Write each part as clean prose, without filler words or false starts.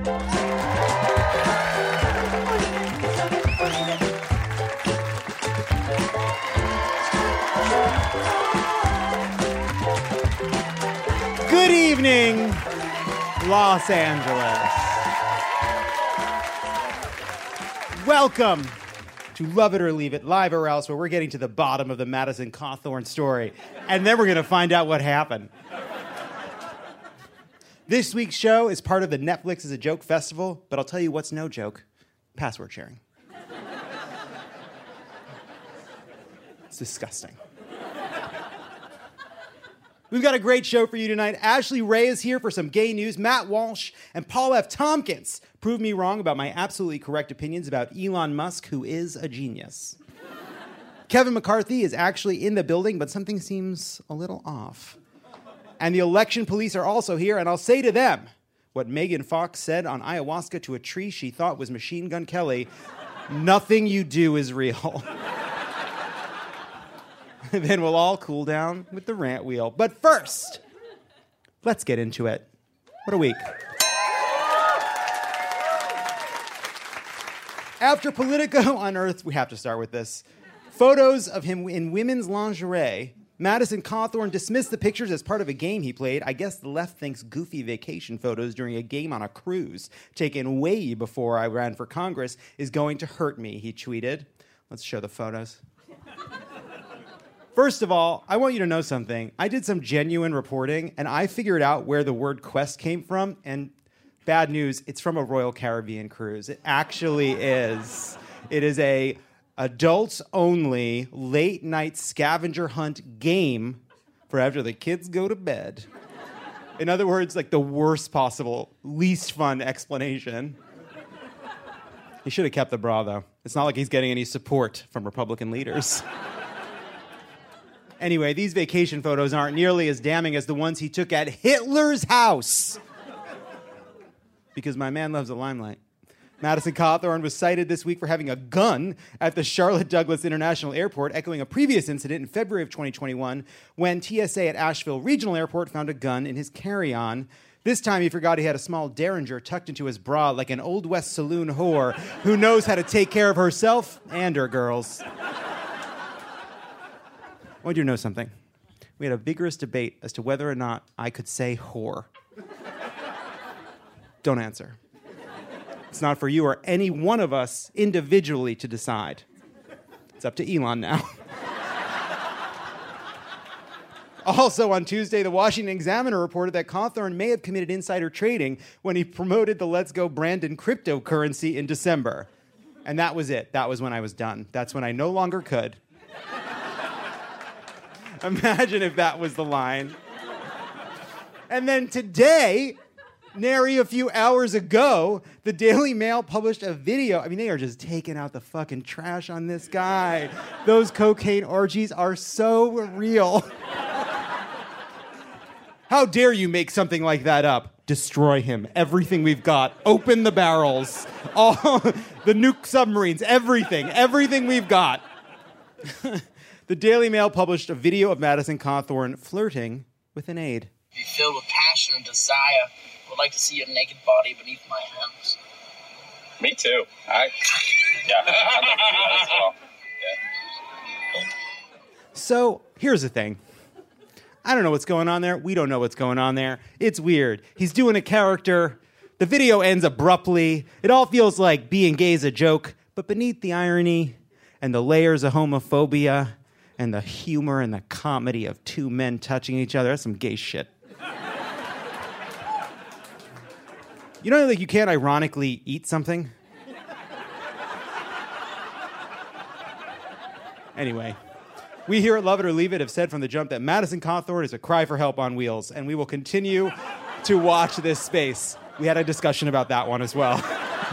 Good evening, Los Angeles. Welcome to Love It or Leave It, Live or Else, where we're getting to the bottom of the Madison Cawthorn story, and then we're going to find out what happened. This week's show is part of the Netflix is a Joke Festival, but I'll tell you what's no joke: password sharing. It's disgusting. We've got a great show for you tonight. Ashley Ray is here for some gay news. Matt Walsh and Paul F. Tompkins prove me wrong about my absolutely correct opinions about Elon Musk, who is a genius. Kevin McCarthy is actually in the building, but something seems a little off. And the election police are also here, and I'll say to them what Megan Fox said on ayahuasca to a tree she thought was Machine Gun Kelly: nothing you do is real. Then we'll all cool down with the rant wheel. But first, let's get into it. What a week. After Politico unearthed, we have to start with this, photos of him in women's lingerie, Madison Cawthorn dismissed the pictures as part of a game he played. I guess the left thinks goofy vacation photos during a game on a cruise, taken way before I ran for Congress, is going to hurt me, he tweeted. Let's show the photos. First of all, I want you to know something. I did some genuine reporting, and I figured out where the word quest came from, and bad news, it's from a Royal Caribbean cruise. It actually is. It is a adults-only late-night scavenger hunt game for after the kids go to bed. In other words, like the worst possible, least fun explanation. He should have kept the bra, though. It's not like he's getting any support from Republican leaders. Anyway, these vacation photos aren't nearly as damning as the ones he took at Hitler's house. Because my man loves the limelight. Madison Cawthorn was cited this week for having a gun at the Charlotte Douglas International Airport, echoing a previous incident in February of 2021 when TSA at Asheville Regional Airport found a gun in his carry-on. This time he forgot he had a small Derringer tucked into his bra like an Old West saloon whore who knows how to take care of herself and her girls. I want you to know something. We had a vigorous debate as to whether or not I could say whore. Don't answer. It's not for you or any one of us individually to decide. It's up to Elon now. Also on Tuesday, the Washington Examiner reported that Cawthorn may have committed insider trading when he promoted the Let's Go Brandon cryptocurrency in December. And that was it. That was when I was done. That's when I no longer could. Imagine if that was the line. And then today, nary a few hours ago, the Daily Mail published a video. I mean, they are just taking out the fucking trash on this guy. Those cocaine orgies are so real. How dare you make something like that up? Destroy him. Everything we've got. Open the barrels. All the nuke submarines. Everything we've got. The Daily Mail published a video of Madison Cawthorn flirting with an aide. Be filled with passion and desire. Would like to see your naked body beneath my hands. Me too. I'd like to do that as well. Yeah. So, here's the thing. I don't know what's going on there. We don't know what's going on there. It's weird. He's doing a character. The video ends abruptly. It all feels like being gay is a joke, but beneath the irony and the layers of homophobia and the humor and the comedy of two men touching each other, that's some gay shit. You know, like you can't ironically eat something? Anyway, we here at Love It or Leave It have said from the jump that Madison Cawthorn is a cry for help on wheels, and we will continue to watch this space. We had a discussion about that one as well.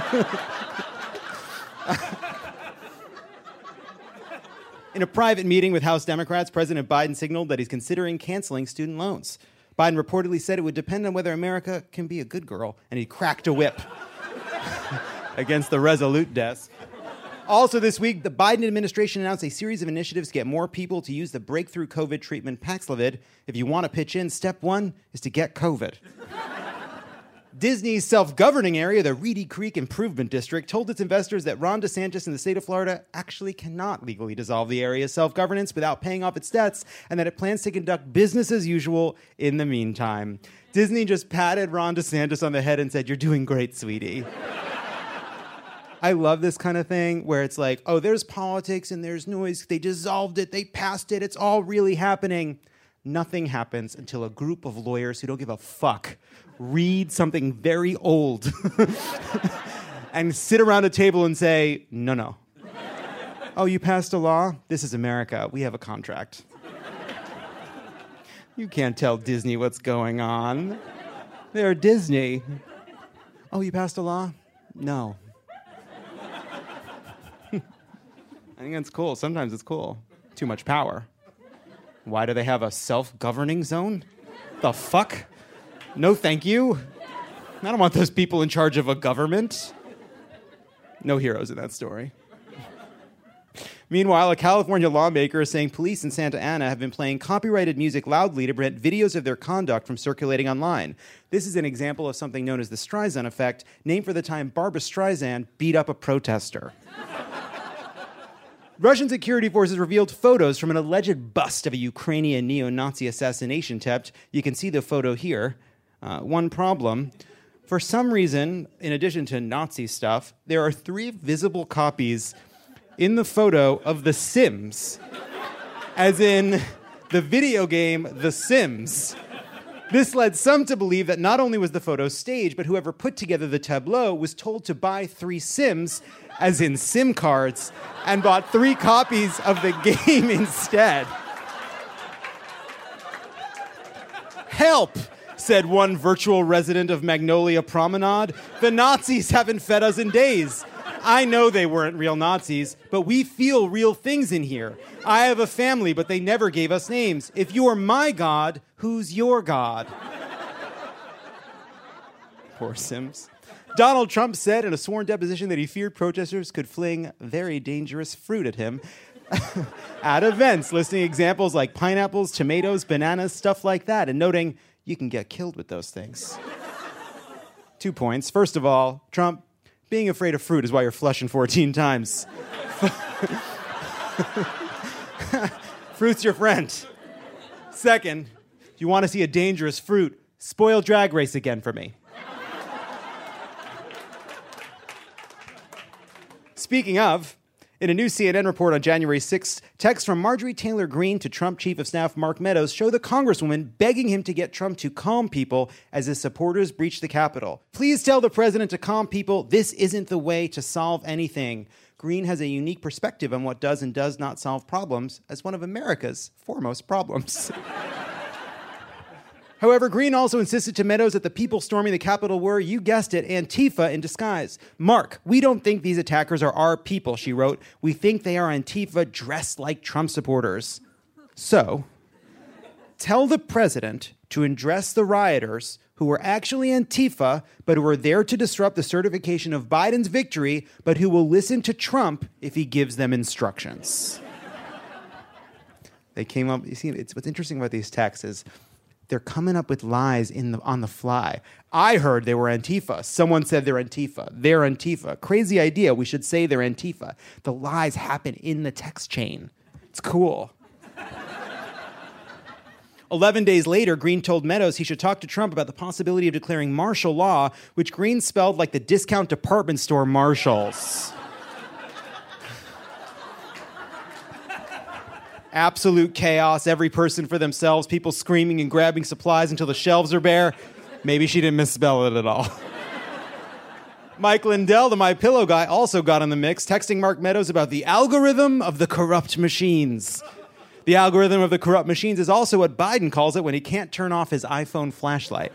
In a private meeting with House Democrats, President Biden signaled that he's considering canceling student loans. Biden reportedly said it would depend on whether America can be a good girl, and he cracked a whip against the Resolute desk. Also this week, the Biden administration announced a series of initiatives to get more people to use the breakthrough COVID treatment Paxlovid. If you want to pitch in, step one is to get COVID. Disney's self-governing area, the Reedy Creek Improvement District, told its investors that Ron DeSantis in the state of Florida actually cannot legally dissolve the area's self-governance without paying off its debts, and that it plans to conduct business as usual in the meantime. Disney just patted Ron DeSantis on the head and said, "You're doing great, sweetie." I love this kind of thing where it's like, oh, there's politics and there's noise. They dissolved it. They passed it. It's all really happening. Nothing happens until a group of lawyers who don't give a fuck read something very old and sit around a table and say, no. Oh, you passed a law? This is America. We have a contract. You can't tell Disney what's going on. They're Disney. Oh, you passed a law? No. I think that's cool. Sometimes it's cool. Too much power. Why do they have a self-governing zone? The fuck? No, thank you. I don't want those people in charge of a government. No heroes in that story. Meanwhile, a California lawmaker is saying police in Santa Ana have been playing copyrighted music loudly to prevent videos of their conduct from circulating online. This is an example of something known as the Streisand effect, named for the time Barbra Streisand beat up a protester. Russian security forces revealed photos from an alleged bust of a Ukrainian neo-Nazi assassination attempt. You can see the photo here. One problem. For some reason, in addition to Nazi stuff, there are 3 visible copies in the photo of The Sims, as in the video game The Sims. This led some to believe that not only was the photo staged, but whoever put together the tableau was told to buy 3 Sims, as in SIM cards, and bought 3 copies of the game instead. Help, said one virtual resident of Magnolia Promenade. The Nazis haven't fed us in days. I know they weren't real Nazis, but we feel real things in here. I have a family, but they never gave us names. If you are my God, who's your God? Poor Sims. Donald Trump said in a sworn deposition that he feared protesters could fling very dangerous fruit at him at events, listing examples like pineapples, tomatoes, bananas, stuff like that, and noting you can get killed with those things. 2 points. First of all, Trump, being afraid of fruit is why you're flushing 14 times. Fruit's your friend. Second, if you want to see a dangerous fruit, spoil Drag Race again for me. Speaking of, in a new CNN report on January 6th, texts from Marjorie Taylor Greene to Trump Chief of Staff Mark Meadows show the Congresswoman begging him to get Trump to calm people as his supporters breach the Capitol. Please tell the president to calm people. This isn't the way to solve anything. Greene has a unique perspective on what does and does not solve problems as one of America's foremost problems. However, Greene also insisted to Meadows that the people storming the Capitol were, you guessed it, Antifa in disguise. Mark, we don't think these attackers are our people, she wrote. We think they are Antifa dressed like Trump supporters. So, tell the president to address the rioters who were actually Antifa, but who are there to disrupt the certification of Biden's victory, but who will listen to Trump if he gives them instructions. They came up, you see, what's interesting about these texts is they're coming up with lies on the fly. I heard they were Antifa. Someone said they're Antifa. They're Antifa. Crazy idea. We should say they're Antifa. The lies happen in the text chain. It's cool. 11 days later, Greene told Meadows he should talk to Trump about the possibility of declaring martial law, which Greene spelled like the discount department store Marshalls. Absolute chaos, every person for themselves, people screaming and grabbing supplies until the shelves are bare. Maybe she didn't misspell it at all. Mike Lindell, the MyPillow guy, also got in the mix, texting Mark Meadows about the algorithm of the corrupt machines. The algorithm of the corrupt machines is also what Biden calls it when he can't turn off his iPhone flashlight.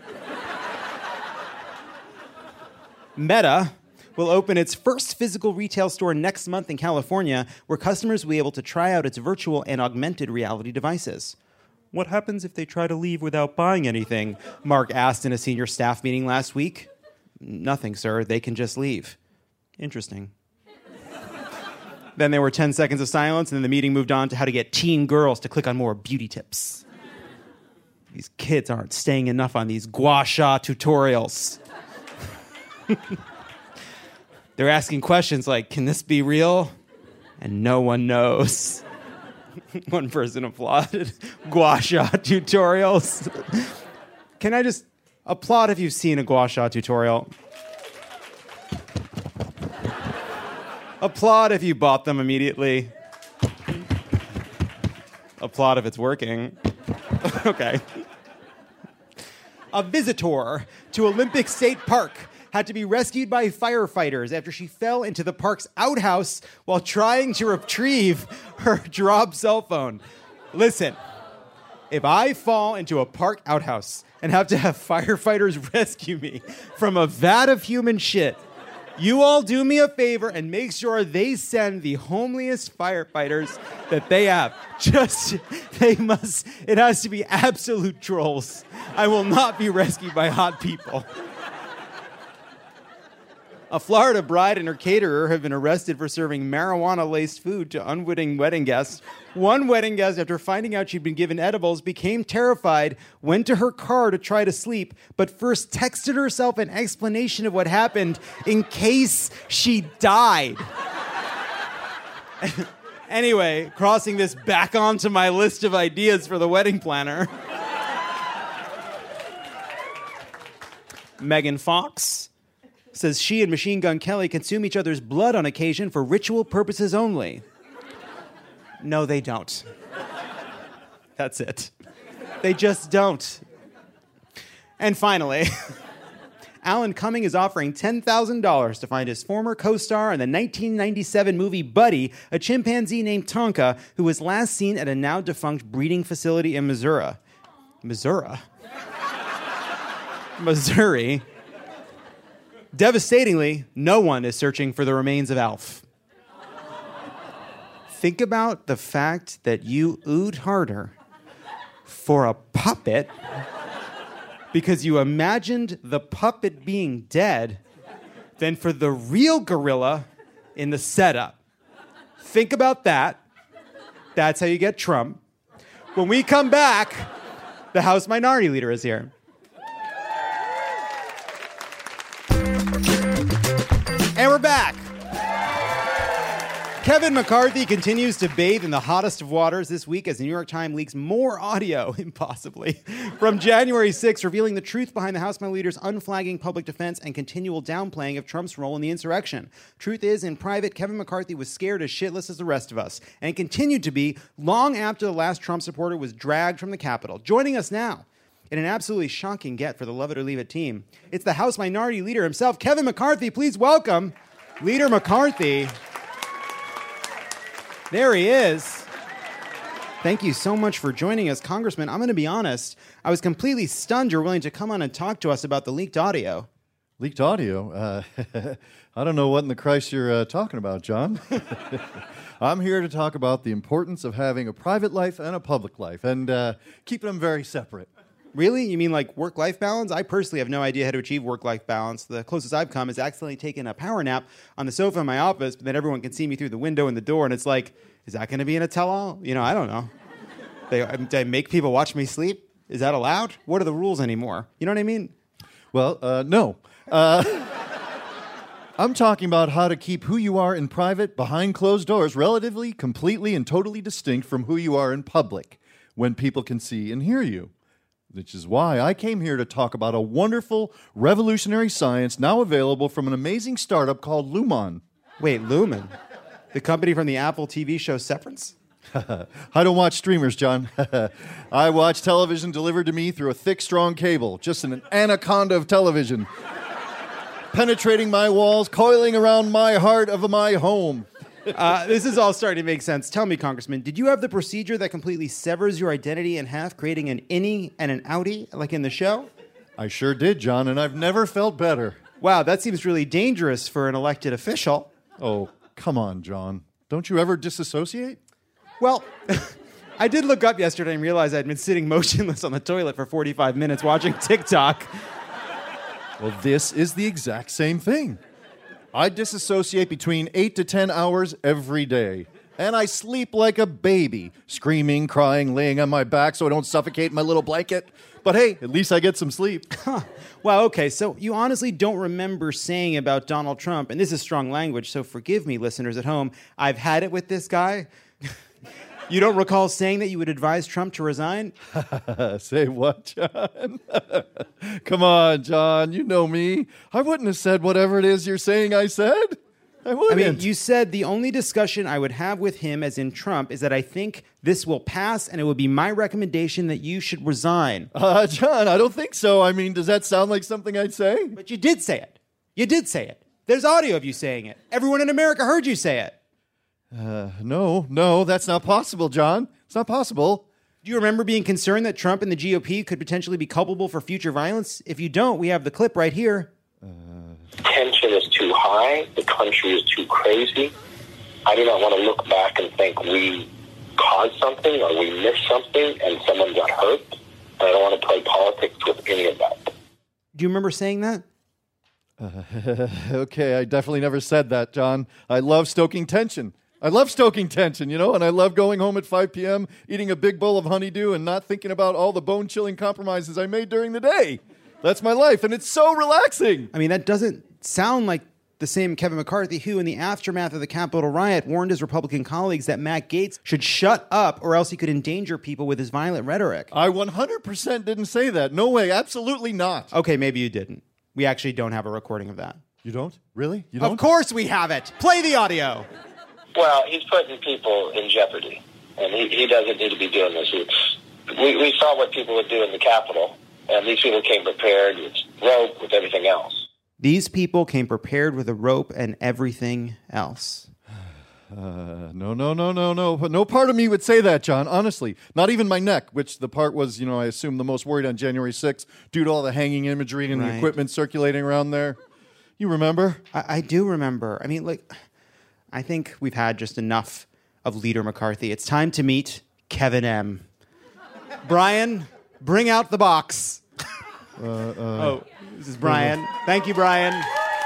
Meta will open its first physical retail store next month in California, where customers will be able to try out its virtual and augmented reality devices. What happens if they try to leave without buying anything? Mark asked in a senior staff meeting last week. Nothing, sir. They can just leave. Interesting. Then there were 10 seconds of silence, and then the meeting moved on to how to get teen girls to click on more beauty tips. These kids aren't staying enough on these gua sha tutorials. They're asking questions like, can this be real? And no one knows. One person applauded. Gua sha tutorials. Can I just applaud if you've seen a gua sha tutorial? Applaud if you bought them immediately. Applaud if it's working. Okay. A visitor to Olympic State Park had to be rescued by firefighters after she fell into the park's outhouse while trying to retrieve her dropped cell phone. Listen, if I fall into a park outhouse and have to have firefighters rescue me from a vat of human shit, you all do me a favor and make sure they send the homeliest firefighters that they have. It has to be absolute trolls. I will not be rescued by hot people. A Florida bride and her caterer have been arrested for serving marijuana-laced food to unwitting wedding guests. One wedding guest, after finding out she'd been given edibles, became terrified, went to her car to try to sleep, but first texted herself an explanation of what happened in case she died. Anyway, crossing this back onto my list of ideas for the wedding planner. Megan Fox says she and Machine Gun Kelly consume each other's blood on occasion for ritual purposes only. No, they don't. That's it. They just don't. And finally, Alan Cumming is offering $10,000 to find his former co-star in the 1997 movie Buddy, a chimpanzee named Tonka, who was last seen at a now-defunct breeding facility in Missouri. Devastatingly, no one is searching for the remains of Alf. Think about the fact that you oohed harder for a puppet because you imagined the puppet being dead than for the real gorilla in the setup. Think about that. That's how you get Trump. When we come back, the House Minority Leader is here. And we're back. Kevin McCarthy continues to bathe in the hottest of waters this week as the New York Times leaks more audio, impossibly, from January 6th, revealing the truth behind the House Minority Leader's unflagging public defense and continual downplaying of Trump's role in the insurrection. Truth is, in private, Kevin McCarthy was scared as shitless as the rest of us, and continued to be long after the last Trump supporter was dragged from the Capitol. Joining us now, in an absolutely shocking get for the Love It or Leave It team, it's the House Minority Leader himself, Kevin McCarthy. Please welcome Leader McCarthy. There he is. Thank you so much for joining us, Congressman. I'm going to be honest. I was completely stunned you're willing to come on and talk to us about the leaked audio. Leaked audio? I don't know what in the Christ you're talking about, John. I'm here to talk about the importance of having a private life and a public life and keeping them very separate. Really? You mean like work-life balance? I personally have no idea how to achieve work-life balance. The closest I've come is accidentally taking a power nap on the sofa in my office, but then everyone can see me through the window and the door, and it's like, is that going to be in a tell-all? You know, I don't know. They make people watch me sleep? Is that allowed? What are the rules anymore? You know what I mean? Well, no. I'm talking about how to keep who you are in private behind closed doors relatively, completely, and totally distinct from who you are in public when people can see and hear you. Which is why I came here to talk about a wonderful, revolutionary science now available from an amazing startup called Lumon. Wait, Lumen? The company from the Apple TV show Severance? I don't watch streamers, John. I watch television delivered to me through a thick, strong cable, just an anaconda of television, penetrating my walls, coiling around my heart of my home. This is all starting to make sense. Tell me, Congressman, did you have the procedure that completely severs your identity in half, creating an innie and an outie, like in the show? I sure did, John, and I've never felt better. Wow, that seems really dangerous for an elected official. Oh, come on, John. Don't you ever disassociate? Well, I did look up yesterday and realize I'd been sitting motionless on the toilet for 45 minutes watching TikTok. Well, this is the exact same thing. I disassociate between 8 to 10 hours every day. And I sleep like a baby, screaming, crying, laying on my back so I don't suffocate in my little blanket. But hey, at least I get some sleep. Wow, okay, so you honestly don't remember saying about Donald Trump, and this is strong language, so forgive me, listeners at home, I've had it with this guy. You don't recall saying that you would advise Trump to resign? Say what, John? Come on, John, you know me. I wouldn't have said whatever it is you're saying I said. I wouldn't. I mean, you said the only discussion I would have with him, as in Trump, is that I think this will pass and it would be my recommendation that you should resign. John, I don't think so. I mean, does that sound like something I'd say? But you did say it. You did say it. There's audio of you saying it. Everyone in America heard you say it. No, that's not possible, John. It's not possible. Do you remember being concerned that Trump and the GOP could potentially be culpable for future violence? If you don't, we have the clip right here. Tension is too high. The country is too crazy. I do not want to look back and think we caused something or we missed something and someone got hurt. And I don't want to play politics with any of that. Do you remember saying that? Okay, I definitely never said that, John. I love stoking tension. And I love going home at 5 p.m., eating a big bowl of honeydew and not thinking about all the bone-chilling compromises I made during the day. That's my life, and it's so relaxing. I mean, that doesn't sound like the same Kevin McCarthy who, in the aftermath of the Capitol riot, warned his Republican colleagues that Matt Gaetz should shut up or else he could endanger people with his violent rhetoric. I 100% didn't say that. No way, absolutely not. Okay, maybe you didn't. We actually don't have a recording of that. You don't? Really? You don't? Of course we have it. Play the audio. Well, he's putting people in jeopardy, and he doesn't need to be doing this. We saw what people would do in the Capitol, and these people came prepared with rope, with everything else. These people came prepared with a rope and everything else. No. No part of me would say that, John, honestly. Not even my neck, which the part was, I assume the most worried on January 6th due to all the hanging imagery and the equipment circulating around there. You remember? I do remember. I mean, I think we've had just enough of Leader McCarthy. It's time to meet Kevin M. Brian, bring out the box. This is Brian. Thank you, Brian.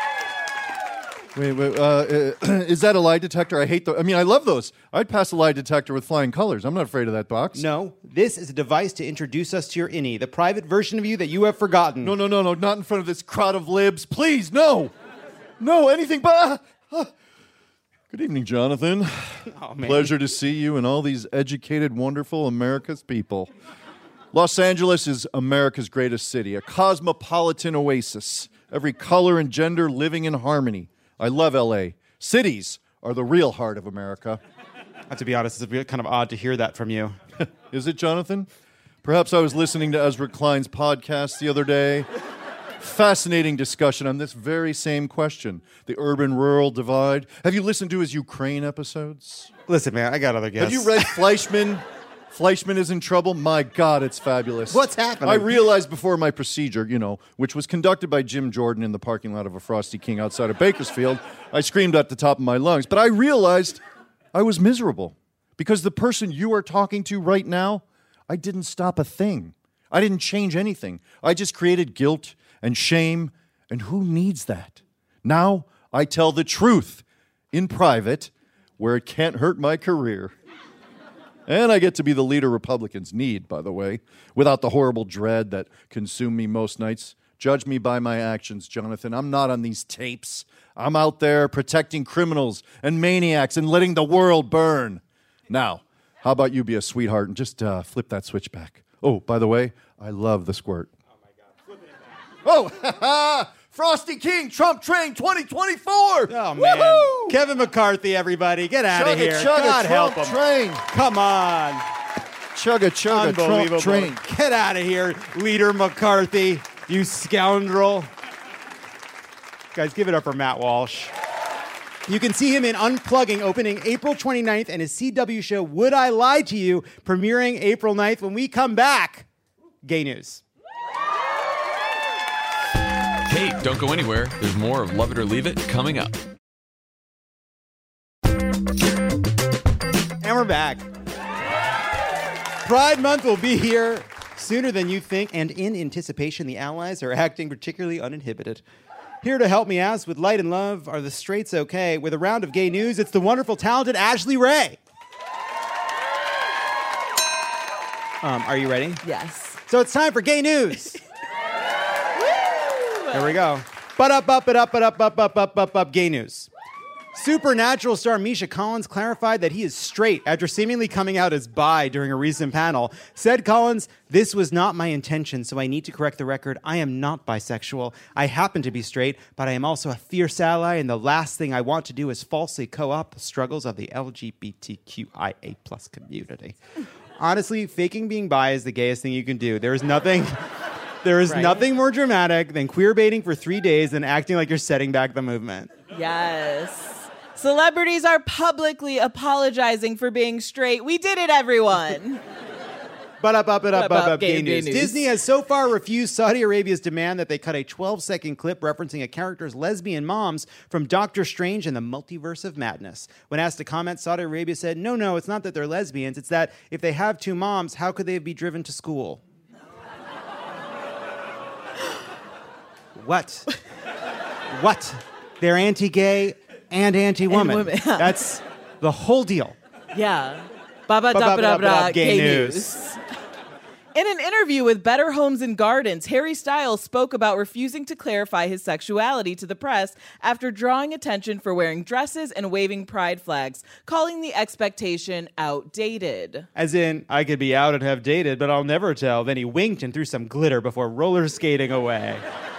Wait, is that a lie detector? I love those. I'd pass a lie detector with flying colors. I'm not afraid of that box. No, this is a device to introduce us to your innie, the private version of you that you have forgotten. No, not in front of this crowd of libs. Please, no. No, anything but... Good evening, Jonathan. Oh, man. Pleasure to see you and all these educated, wonderful America's people. Los Angeles is America's greatest city, a cosmopolitan oasis. Every color and gender living in harmony. I love L.A. Cities are the real heart of America. I have to be honest, it's kind of odd to hear that from you. Is it, Jonathan? Perhaps I was listening to Ezra Klein's podcast the other day. Fascinating discussion on this very same question, the urban-rural divide. Have you listened to his Ukraine episodes? Listen, man, I got other guests. Have you read Fleischman? Fleischman is in trouble? My God, it's fabulous. What's happening? I realized before my procedure, which was conducted by Jim Jordan in the parking lot of a Frosty King outside of Bakersfield, I screamed at the top of my lungs. But I realized I was miserable because the person you are talking to right now, I didn't stop a thing. I didn't change anything. I just created guilt and shame, and who needs that? Now I tell the truth in private where it can't hurt my career. And I get to be the leader Republicans need, by the way, without the horrible dread that consume me most nights. Judge me by my actions, Jonathan. I'm not on these tapes. I'm out there protecting criminals and maniacs and letting the world burn. Now, how about you be a sweetheart and just flip that switch back? Oh, by the way, I love the squirt. Oh, Frosty King, Trump Train 2024. Oh, man. Woo-hoo! Kevin McCarthy, everybody. Get out of here. God help him. Train. Come on. Chugga, Unbelievable. Trump Train. Get out of here, Leader McCarthy, you scoundrel. Guys, give it up for Matt Walsh. You can see him in Unplugging opening April 29th and his CW show, Would I Lie to You, premiering April 9th. When we come back, gay news. Hey, don't go anywhere. There's more of Love It or Leave It coming up. And we're back. Pride Month will be here sooner than you think, and in anticipation, the Allies are acting particularly uninhibited. Here to help me ask with light and love, are the straights okay? With a round of gay news, it's the wonderful, talented Ashley Ray. Are you ready? Yes. So it's time for gay news. Here we go. Up, gay news. Supernatural star Misha Collins clarified that he is straight after seemingly coming out as bi during a recent panel. Said Collins, "This was not my intention, so I need to correct the record. I am not bisexual. I happen to be straight, but I am also a fierce ally, and the last thing I want to do is falsely co-opt the struggles of the LGBTQIA+ community." Honestly, faking being bi is the gayest thing you can do. There is nothing more dramatic than queer baiting for 3 days and acting like you're setting back the movement. Yes. Celebrities are publicly apologizing for being straight. We did it, everyone. Up, gay news. Disney has so far refused Saudi Arabia's demand that they cut a 12-second clip referencing a character's lesbian moms from Doctor Strange and the Multiverse of Madness. When asked to comment, Saudi Arabia said, no, it's not that they're lesbians. It's that if they have two moms, how could they be driven to school? What? They're anti-gay and anti-woman. That's the whole deal. Yeah. Gay news. In an interview with Better Homes and Gardens, Harry Styles spoke about refusing to clarify his sexuality to the press after drawing attention for wearing dresses and waving pride flags, calling the expectation outdated. As in, I could be out and have dated, but I'll never tell. Then he winked and threw some glitter before roller skating away.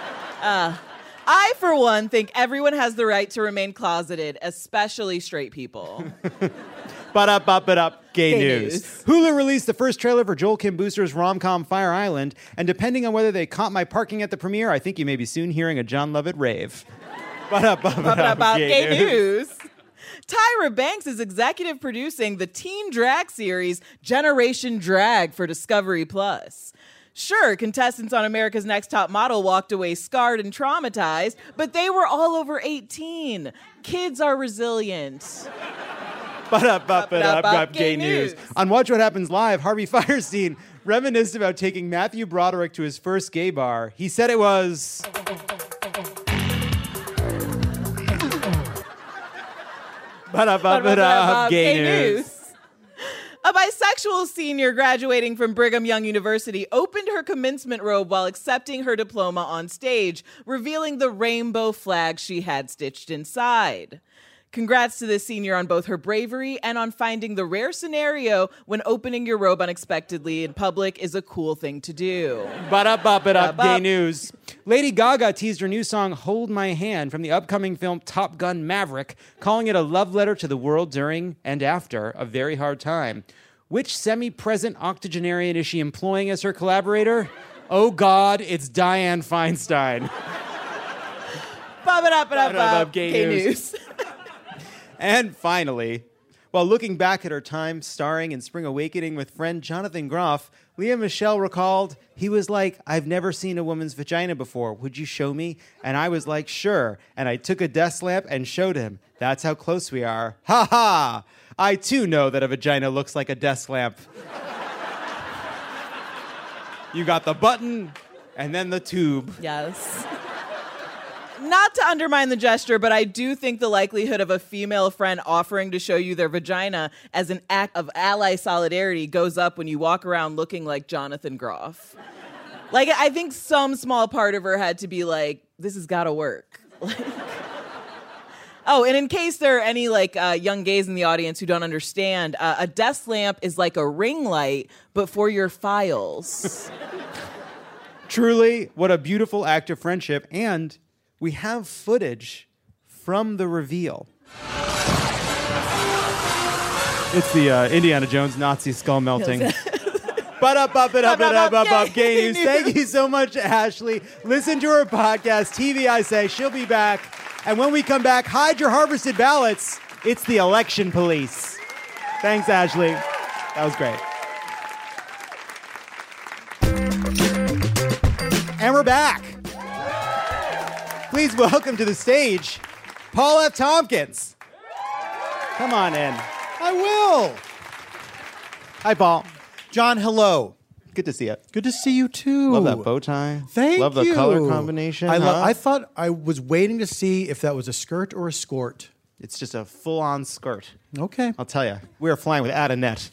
I, for one, think everyone has the right to remain closeted, especially straight people. Gay news. Hulu released the first trailer for Joel Kim Booster's rom-com Fire Island, and depending on whether they caught my parking at the premiere, I think you may be soon hearing a John Lovett rave. Gay news. Tyra Banks is executive producing the teen drag series Generation Drag for Discovery Plus. Sure, contestants on America's Next Top Model walked away scarred and traumatized, but they were all over 18. Kids are resilient. Gay news. On Watch What Happens Live, Harvey Fierstein reminisced about taking Matthew Broderick to his first gay bar. He said it was... Gay news. A bisexual senior graduating from Brigham Young University opened her commencement robe while accepting her diploma on stage, revealing the rainbow flag she had stitched inside. Congrats to this senior on both her bravery and on finding the rare scenario when opening your robe unexpectedly in public is a cool thing to do. Gay news. Lady Gaga teased her new song, Hold My Hand, from the upcoming film Top Gun Maverick, calling it a love letter to the world during and after a very hard time. Which semi-present octogenarian is she employing as her collaborator? Oh God, it's Dianne Feinstein. Gay news. And finally, while looking back at her time starring in Spring Awakening with friend Jonathan Groff, Lea Michele recalled, he was like, I've never seen a woman's vagina before. Would you show me? And I was like, sure. And I took a desk lamp and showed him. That's how close we are. Ha ha! I too know that a vagina looks like a desk lamp. You got the button and then the tube. Yes. Not to undermine the gesture, but I do think the likelihood of a female friend offering to show you their vagina as an act of ally solidarity goes up when you walk around looking like Jonathan Groff. Like, I think some small part of her had to be like, this has got to work. Oh, and in case there are any young gays in the audience who don't understand, a desk lamp is like a ring light, but for your files. Truly, what a beautiful act of friendship, and we have footage from the reveal. It's the Indiana Jones Nazi skull melting. Gay news. Thank you so much, Ashley. Listen to her podcast, TV I Say. She'll be back. And when we come back, hide your harvested ballots. It's the election police. Thanks, Ashley. That was great. And we're back. Please welcome to the stage, Paul F. Tompkins. Come on in. I will. Hi, Paul. John, hello. Good to see you. Good to see you too. Love that bow tie. Thank Love you. the color combination. I thought I was waiting to see if that was a skirt or a skort. It's just a full-on skirt. Okay. I'll tell you, we are flying without a net.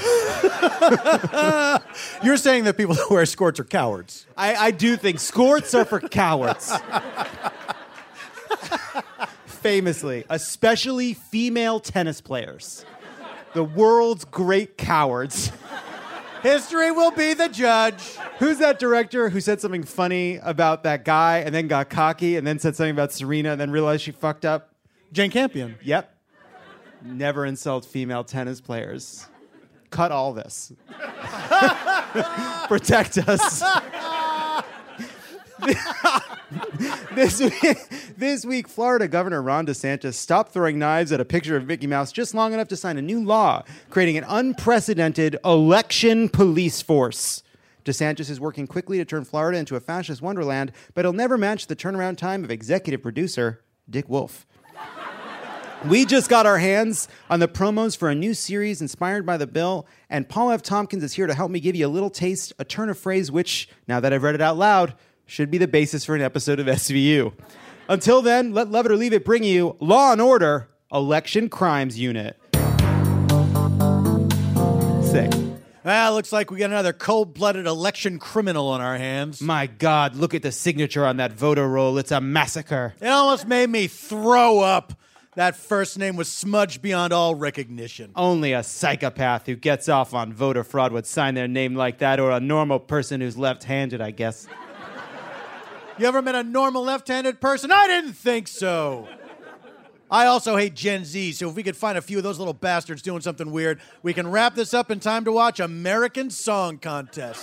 You're saying that people that wear skirts are cowards. I do think skirts are for cowards. Famously, especially female tennis players. The world's great cowards. History will be the judge. Who's that director who said something funny about that guy and then got cocky and then said something about Serena and then realized she fucked up? Jane Campion. Yep. Never insult female tennis players. Cut all this. Protect us. This week, Florida Governor Ron DeSantis stopped throwing knives at a picture of Mickey Mouse just long enough to sign a new law, creating an unprecedented election police force. DeSantis is working quickly to turn Florida into a fascist wonderland, but he'll never match the turnaround time of executive producer Dick Wolf. We just got our hands on the promos for a new series inspired by the bill, and Paul F. Tompkins is here to help me give you a little taste, a turn of phrase which, now that I've read it out loud, should be the basis for an episode of SVU. Until then, let Love It or Leave It bring you Law & Order, Election Crimes Unit. Sick. Well, looks like we got another cold-blooded election criminal on our hands. My God, look at the signature on that voter roll. It's a massacre. It almost made me throw up. That first name was smudged beyond all recognition. Only a psychopath who gets off on voter fraud would sign their name like that, or a normal person who's left-handed, I guess. You ever met a normal left-handed person? I didn't think so. I also hate Gen Z, so if we could find a few of those little bastards doing something weird, we can wrap this up in time to watch American Song Contest.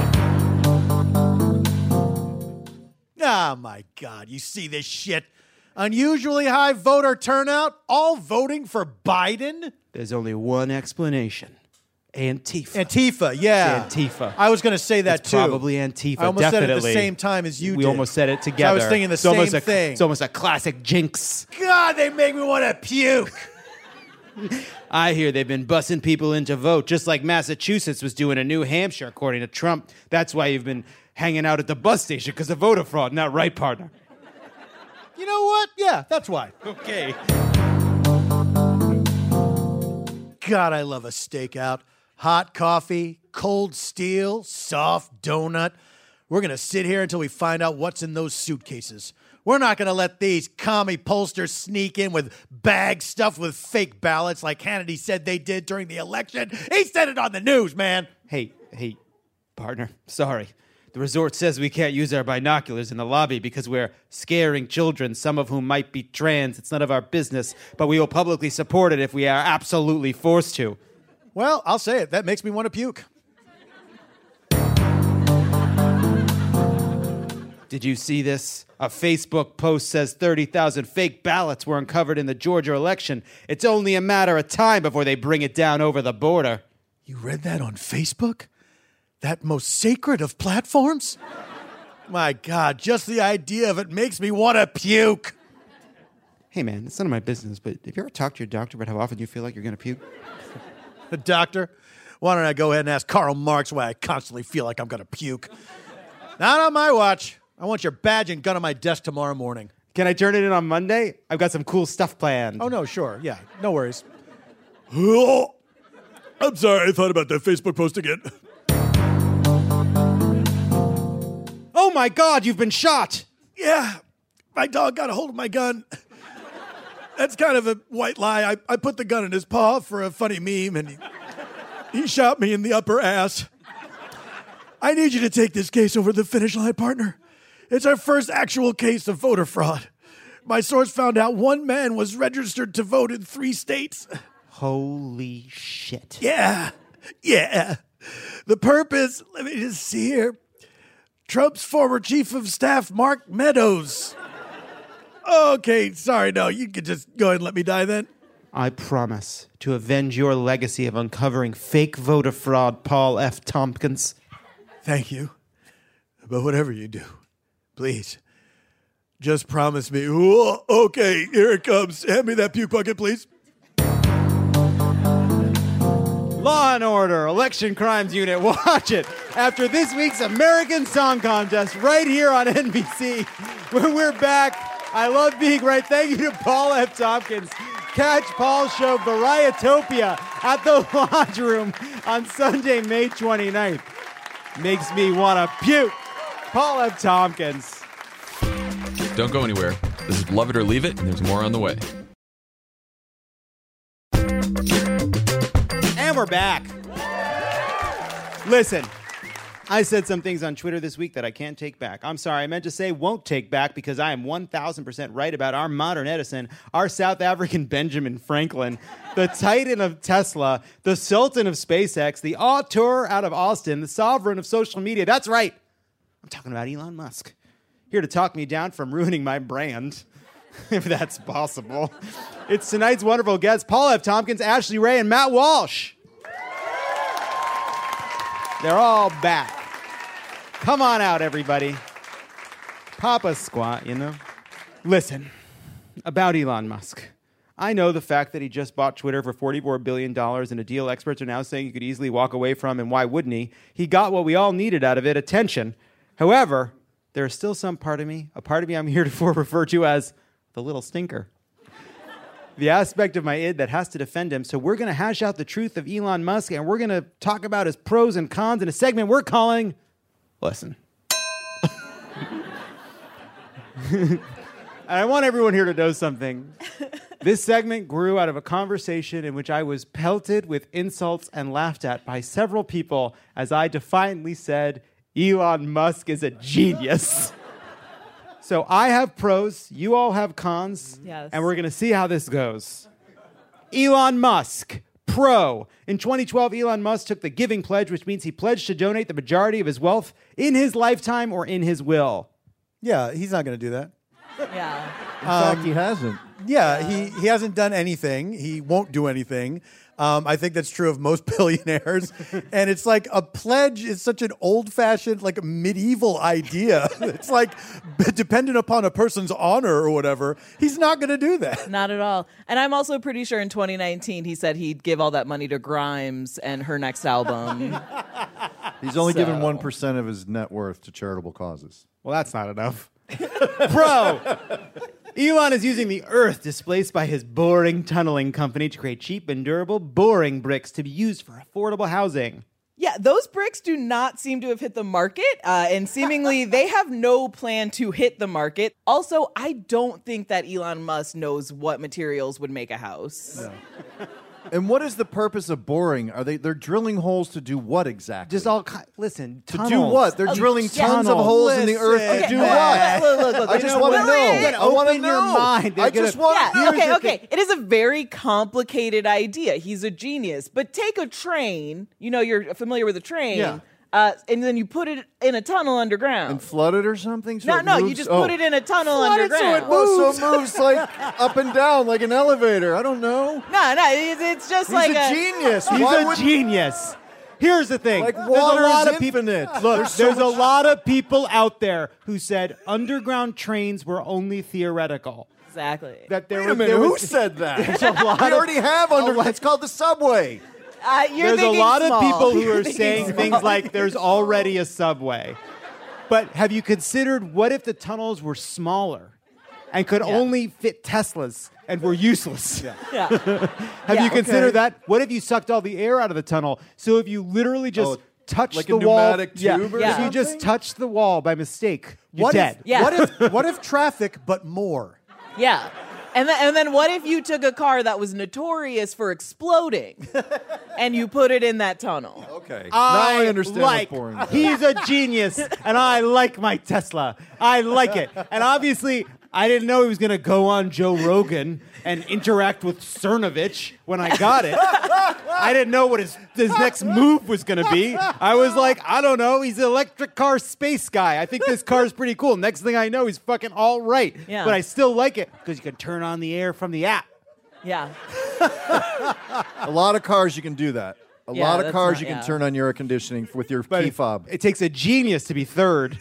Ah, my God, you see this shit? Unusually high voter turnout, all voting for Biden? There's only one explanation. Antifa. Antifa, yeah. It's Antifa. I was going to say that It's too. Probably Antifa, I almost definitely. said it at the same time as you We did. almost said it together. I was thinking the same thing. It's almost a classic jinx. God, they make me want to puke. I hear they've been bussing people in to vote, just like Massachusetts was doing in New Hampshire, according to Trump. That's why you've been hanging out at the bus station, because of voter fraud. Not right, partner. You know what? Yeah, that's why. Okay. God, I love a stakeout. Hot coffee, cold steel, soft donut. We're going to sit here until we find out what's in those suitcases. We're not going to let these commie pollsters sneak in with bags stuffed with fake ballots like Hannity said they did during the election. He said it on the news, man. Hey, partner, sorry. The resort says we can't use our binoculars in the lobby because we're scaring children, some of whom might be trans. It's none of our business, but we will publicly support it if we are absolutely forced to. Well, I'll say it. That makes me want to puke. Did you see this? A Facebook post says 30,000 fake ballots were uncovered in the Georgia election. It's only a matter of time before they bring it down over the border. You read that on Facebook? That most sacred of platforms? My God, just the idea of it makes me want to puke. Hey, man, it's none of my business, but have you ever talked to your doctor about how often you feel like you're going to puke? The doctor? Why don't I go ahead and ask Karl Marx why I constantly feel like I'm going to puke? Not on my watch. I want your badge and gun on my desk tomorrow morning. Can I turn it in on Monday? I've got some cool stuff planned. Oh, no, sure. Yeah, no worries. Oh, I'm sorry. I thought about that Facebook post again. Oh, my God, you've been shot. Yeah, my dog got a hold of my gun. That's kind of a white lie. I put the gun in his paw for a funny meme, and he shot me in the upper ass. I need you to take this case over the finish line, partner. It's our first actual case of voter fraud. My source found out one man was registered to vote in 3 states. Holy shit. Yeah. The purpose, let me just see here. Trump's former chief of staff, Mark Meadows. Okay, sorry, no, you could just go ahead and let me die then. I promise to avenge your legacy of uncovering fake voter fraud, Paul F. Tompkins. Thank you. But whatever you do, please, just promise me. Whoa, okay, here it comes. Hand me that puke bucket, please. Law and Order, Election Crimes Unit. Watch it after this week's American Song Contest right here on NBC. When we're back, I love being right. Thank you to Paul F. Tompkins. Catch Paul's show, Varietopia, at the Lodge Room on Sunday, May 29th. Makes me want to puke. Paul F. Tompkins. Don't go anywhere. This is Love It or Leave It, and there's more on the way. And we're back. Listen, I said some things on Twitter this week that I can't take back. I'm sorry, I meant to say won't take back because I am 1,000% right about our modern Edison, our South African Benjamin Franklin, the Titan of Tesla, the Sultan of SpaceX, the auteur out of Austin, the sovereign of social media. That's right. I'm talking about Elon Musk. Here to talk me down from ruining my brand, if that's possible. It's tonight's wonderful guests, Paul F. Tompkins, Ashley Ray, and Matt Walsh. They're all back. Come on out, everybody. Pop a squat, you know? Listen, about Elon Musk. I know the fact that he just bought Twitter for $44 billion in a deal experts are now saying he could easily walk away from, and why wouldn't he? He got what we all needed out of it, attention. However, there is still some part of me, a part of me I'm heretofore refer to as the little stinker. The aspect of my id that has to defend him. So we're going to hash out the truth of Elon Musk, and we're going to talk about his pros and cons in a segment we're calling Listen. And I want everyone here to know something. This segment grew out of a conversation in which I was pelted with insults and laughed at by several people as I defiantly said, Elon Musk is a genius. So I have pros, you all have cons, Yes. and we're going to see how this goes. Elon Musk, pro. In 2012, Elon Musk took the Giving Pledge, which means he pledged to donate the majority of his wealth in his lifetime or in his will. Yeah, he's not going to do that. Yeah. In fact, he hasn't. Yeah, he hasn't done anything. He won't do anything. I think that's true of most billionaires. And it's like a pledge is such an old-fashioned, like medieval idea. It's like dependent upon a person's honor or whatever. He's not going to do that. Not at all. And I'm also pretty sure in 2019 he said he'd give all that money to Grimes and her next album. He's only given 1% of his net worth to charitable causes. Well, that's not enough. Pro. Elon is using the earth displaced by his boring tunneling company to create cheap and durable boring bricks to be used for affordable housing. Yeah, those bricks do not seem to have hit the market, and seemingly they have no plan to hit the market. Also, I don't think that Elon Musk knows what materials would make a house. No. And what is the purpose of boring? They're drilling holes to do what exactly? Just listen, to tunnels. do what? They're drilling tons of holes in the earth to do what? Look, I just want to know. I want to know. Your mind. I just want to know. Okay. It is a very complicated idea. He's a genius. But take a train. You know, you're familiar with a train. Yeah. And then you put it in a tunnel underground. And flood it or something? So No, you just put it in a tunnel underground. So it moves like up and down like an elevator. I don't know. No, it's just He's like a genius. He's a genius. Here's the thing. Like water is infinite. Look, there's a lot of people out there who said underground trains were only theoretical. Exactly. That Wait a minute, who said that? There's a lot we already have underground. It's called the subway. There's a lot small. of people who You're are saying small. things like there's already a subway. But have you considered what if the tunnels were smaller and could only fit Teslas and were useless? Yeah. Have you considered that? What if you sucked all the air out of the tunnel? So if you literally just touch like the a wall, pneumatic tube or if you something? just touch the wall by mistake, you're dead. What if traffic, but more? Yeah. And then what if you took a car that was notorious for exploding and you put it in that tunnel? Okay. Now I understand like, what boring is. He's a genius, and I like my Tesla. I like it. And obviously, I didn't know he was going to go on Joe Rogan and interact with Cernovich when I got it. I didn't know what his next move was going to be. I was like, I don't know. He's an electric car space guy. I think this car is pretty cool. Next thing I know, he's fucking all right. Yeah. But I still like it because you can turn on the air from the app. Yeah. A lot of cars you can do that. A Yeah, lot of that's cars not- you can yeah. turn on your air conditioning with your key fob. It takes a genius to be third.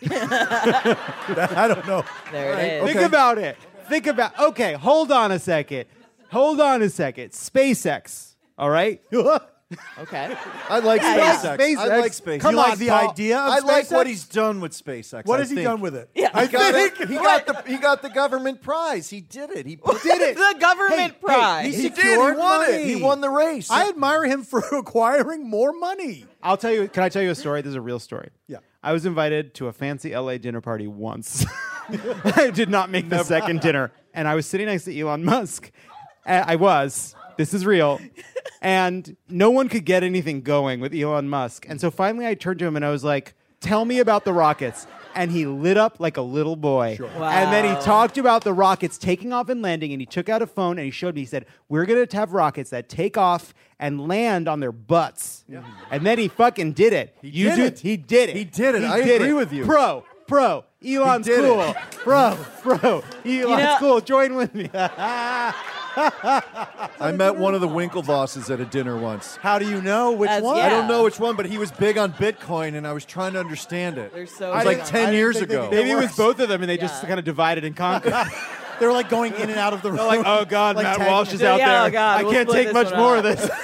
I don't know. There it is. Think about it. Okay, hold on a second. SpaceX, all right? Okay. I like Yeah, SpaceX. SpaceX. I like SpaceX. Come You on, like the Paul. idea of I like SpaceX? what he's done with SpaceX. What I has he think. done with it? Yeah. He got the government prize. He did it. He did it. The government prize. He did. He secured won it. money. He won the race. I admire him for acquiring more money. I'll tell you. Can I tell you a story? This is a real story. Yeah. I was invited to a fancy LA dinner party once. I did not make the second dinner, and I was sitting next to Elon Musk. I was. This is real. And no one could get anything going with Elon Musk. And so finally I turned to him and I was like, tell me about the rockets. And he lit up like a little boy. Sure. Wow. And then he talked about the rockets taking off and landing, and he took out a phone and he showed me. He said, we're going to have rockets that take off and land on their butts. Yeah. And then he fucking did it. He did it. He did it. He did it. He I did agree it. with you. Pro. Elon's did cool. it. Bro. Elon's cool. Join with me. I met one of the Winklevosses at a dinner once. How do you know which That's- one? yeah. I don't know which one, but he was big on Bitcoin, and I was trying to understand it. They're so It was big like on 10 it. years I didn't think ago. they Maybe it was worse. both of them, and they just Yeah. kind of divided and conquered. They're like going in and out of the room. They're like, oh God, Like Matt tag- Walsh is Yeah, out there. oh, God, I we'll can't split take this much one more up." of this.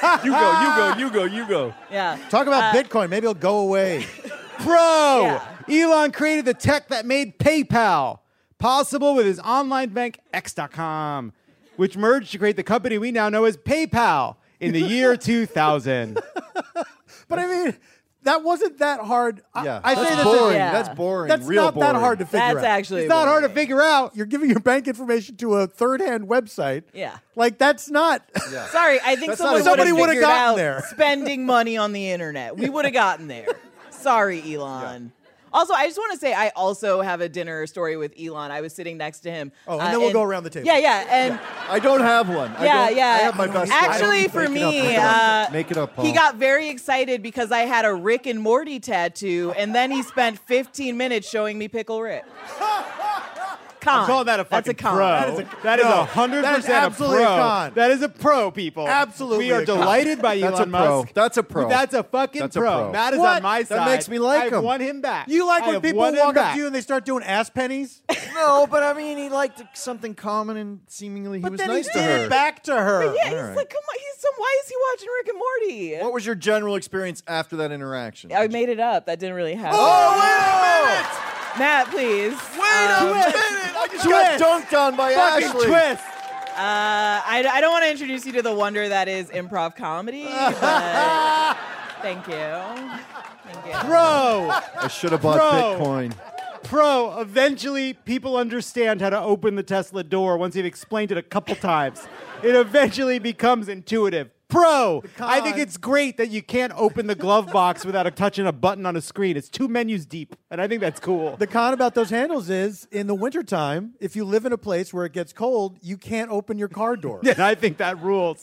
You go. Yeah. Talk about Bitcoin. Maybe it'll go away. Bro, Elon created the tech that made PayPal possible with his online bank X.com, which merged to create the company we now know as PayPal in the year 2000. But I mean, that wasn't that hard. Yeah, I say that's that's boring. Yeah. That's boring. That's Real not boring. that hard to figure That's out. actually It's not hard to boring. figure out. You're giving your bank information to a third-hand website. Yeah. Like, that's not... Sorry, I think That's someone not- somebody would would've have gotten out there. spending money on the internet. We would have gotten there. Sorry, Elon. Also, I just want to say I also have a dinner story with Elon. I was sitting next to him. Oh, and then we'll go around the table. Yeah, and I don't have one. I have my best. Actually, for me, make it up, Paul. he got very excited because I had a Rick and Morty tattoo, and then he spent 15 minutes showing me Pickle Rick. Con. I'm calling that a That's fucking a con. pro. That is no, 100% that is a absolutely pro. a con. That is a pro, people. Absolutely We are a con. delighted by That's Elon a pro. Musk. That's a pro. That's a fucking That's a pro. pro. Matt is What? on my That side. makes me like I've him. won him back. You like I when have people won him walk up back. to you and they start doing ass pennies? No, but I mean, he liked something common, and seemingly he But was then nice he to did her. it back to her. Yeah, he's All right. like, come on, why is he watching Rick and Morty? What was your general experience after that interaction? I made it up. That didn't really happen. Oh, wait a minute! Matt, please. Wait a minute! I just got dunked on by Fucking Ashley. twist. I don't want to introduce you to the wonder that is improv comedy, but thank you. Thank you. Pro. I should have bought Bro. Bitcoin. Pro. Eventually, people understand how to open the Tesla door once you've explained it a couple times. It eventually becomes intuitive. Pro. I think it's great that you can't open the glove box without touching a button on a screen. It's 2 menus deep, and I think that's cool. The con about those handles is, in the wintertime, if you live in a place where it gets cold, you can't open your car door. And I think that rules.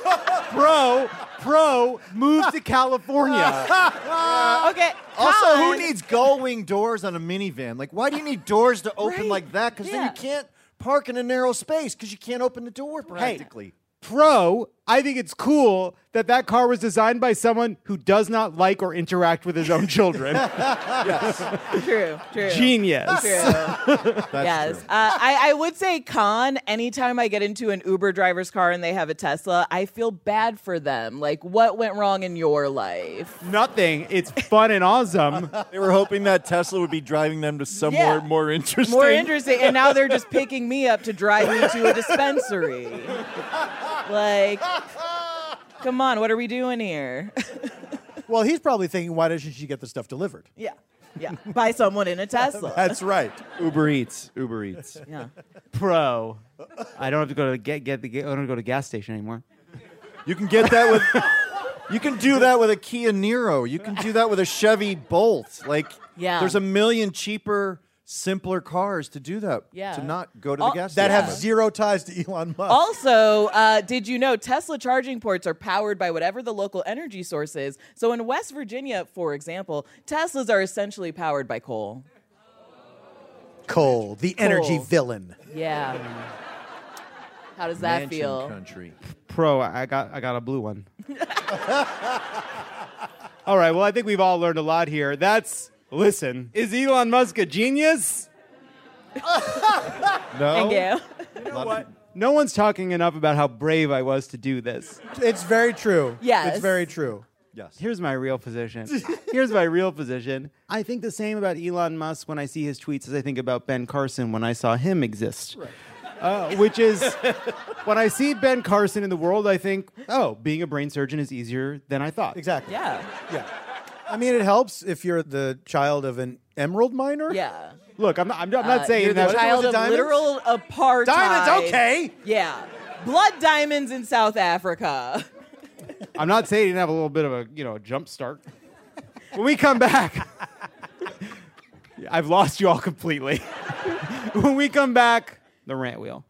Pro, move to California. Okay. Also, Con. who needs gull-wing doors on a minivan? Like, why do you need doors to open Right. like that? Because then Yeah. you can't park in a narrow space because you can't open the door practically. Pro, I think it's cool that that car was designed by someone who does not like or interact with his own children. True. Genius. True. That's Yes. true. I would say con, anytime I get into an Uber driver's car and they have a Tesla, I feel bad for them. Like, what went wrong in your life? Nothing. It's fun and awesome. They were hoping that Tesla would be driving them to somewhere Yeah. more interesting. More interesting. And now they're just picking me up to drive me to a dispensary. Like, come on, what are we doing here? Well, he's probably thinking, why doesn't she get the stuff delivered? Yeah. By someone in a Tesla. That's right. Uber Eats. Yeah. Pro. I don't have to go to I don't have to go to a gas station anymore. You can get that with. You can do that with a Kia Niro. You can do that with a Chevy Bolt. Like, Yeah. there's a million cheaper, simpler cars to do that. Yeah. To not go to the gas That station. have zero ties to Elon Musk. Also, did you know Tesla charging ports are powered by whatever the local energy source is? So in West Virginia, for example, Teslas are essentially powered by coal. Coal, the energy Coal. villain. Yeah. How does that Mansion feel? country. Pro, I got a blue one. All right, well, I think we've all learned a lot here. Listen, is Elon Musk a genius? No. Thank you. You know what? No one's talking enough about how brave I was to do this. It's very true. Yes. It's very true. Yes. Here's my real position. I think the same about Elon Musk when I see his tweets as I think about Ben Carson when I saw him exist. Right. Which is, when I see Ben Carson in the world, I think, oh, being a brain surgeon is easier than I thought. Exactly. Yeah. Yeah. I mean, it helps if you're the child of an emerald miner. Yeah. Look, I'm not saying you're the that. child Was it of diamonds? literal apartheid. Diamonds, okay. Yeah. Blood diamonds in South Africa. I'm not saying he didn't have a little bit of a jump start. When we come back, I've lost you all completely. When we come back, the rant wheel.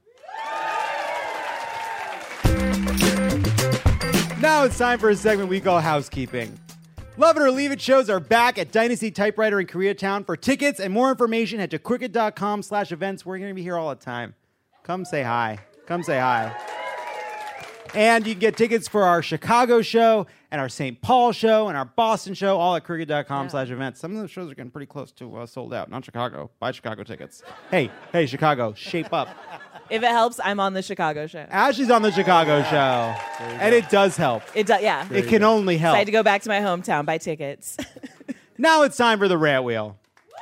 Now it's time for a segment we call housekeeping. Love It or Leave It shows are back at Dynasty Typewriter in Koreatown. For tickets and more information, head to crooked.com/events. We're going to be here all the time. Come say hi. Come say hi. And you can get tickets for our Chicago show and our St. Paul show and our Boston show, all at crooked.com/events. Some of those shows are getting pretty close to sold out. Not Chicago. Buy Chicago tickets. Hey, Chicago, shape up. If it helps, I'm on the Chicago show. Ashley's on the Chicago show. And it does help. It does, yeah. It can only help. So I had to go back to my hometown, buy tickets. Now it's time for the rant wheel.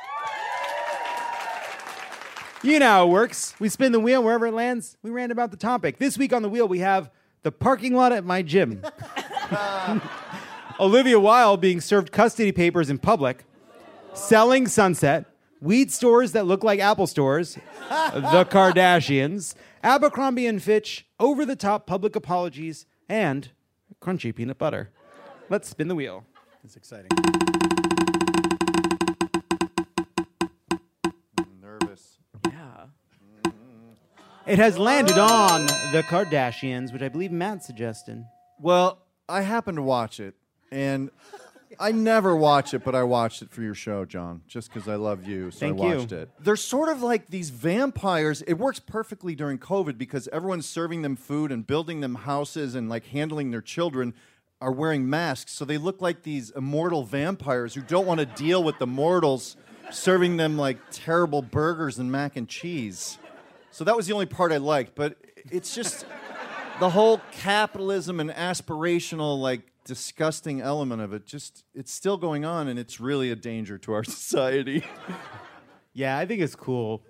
You know how it works. We spin the wheel wherever it lands. We rant about the topic. This week on the wheel, we have the parking lot at my gym. Olivia Wilde being served custody papers in public. Selling Sunset. Weed stores that look like Apple stores. The Kardashians. Abercrombie & Fitch. Over-the-top public apologies. And crunchy peanut butter. Let's spin the wheel. It's exciting. Nervous. Yeah. It has landed on the Kardashians, which I believe Matt suggested. Well, I happened to watch it, and I never watch it, but I watched it for your show, John, just because I love you, so Thank I you. watched it. They're sort of like these vampires. It works perfectly during COVID because everyone's serving them food and building them houses and like handling their children are wearing masks, so they look like these immortal vampires who don't want to deal with the mortals serving them like terrible burgers and mac and cheese. So that was the only part I liked, but it's just the whole capitalism and aspirational, like, disgusting element of it, it's still going on, and it's really a danger to our society. Yeah, I think it's cool.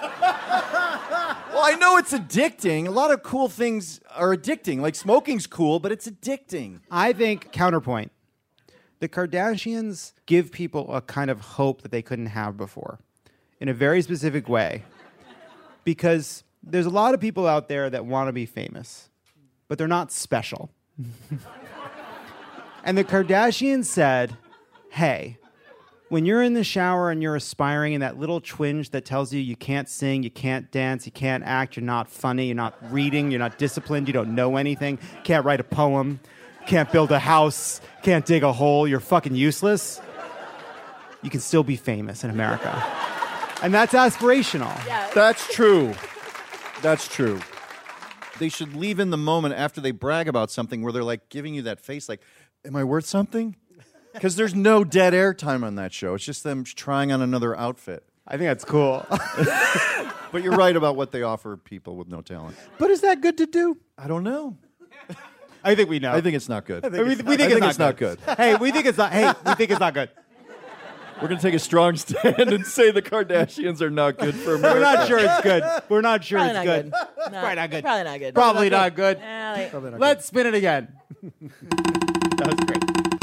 Well, I know it's addicting. A lot of cool things are addicting. Like, smoking's cool, but it's addicting. I think, counterpoint, the Kardashians give people a kind of hope that they couldn't have before in a very specific way. Because there's a lot of people out there that want to be famous, but they're not special. And the Kardashians said, hey, when you're in the shower and you're aspiring and that little twinge that tells you can't sing, you can't dance, you can't act, you're not funny, you're not reading, you're not disciplined, you don't know anything, can't write a poem, can't build a house, can't dig a hole, you're fucking useless, you can still be famous in America. And that's aspirational. Yeah. That's true. That's true. They should leave in the moment after they brag about something where they're like giving you that face like, am I worth something? Because there's no dead air time on that show. It's just them trying on another outfit. I think that's cool. But you're right about what they offer people with no talent. But is that good to do? I don't know. I think we know. I think it's not good. we think it's not good. Hey, we think it's not. Hey, we think it's not good. We're going to take a strong stand and say the Kardashians are not good for America. We're not sure it's good. We're not sure Probably it's not good. good. No, Probably not good. Probably not good. Probably not good. Let's spin it again. That was great.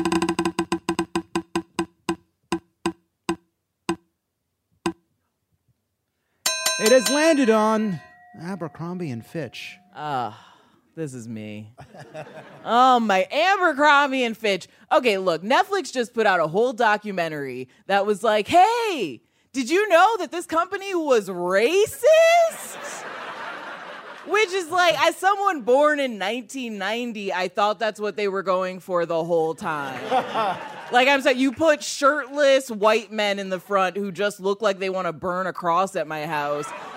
It has landed on Abercrombie and Fitch. This is me. Oh, my Abercrombie and Fitch. Okay, look, Netflix just put out a whole documentary that was like, hey, did you know that this company was racist? Which is like, as someone born in 1990, I thought that's what they were going for the whole time. Like, I'm saying, you put shirtless white men in the front who just look like they want to burn a cross at my house.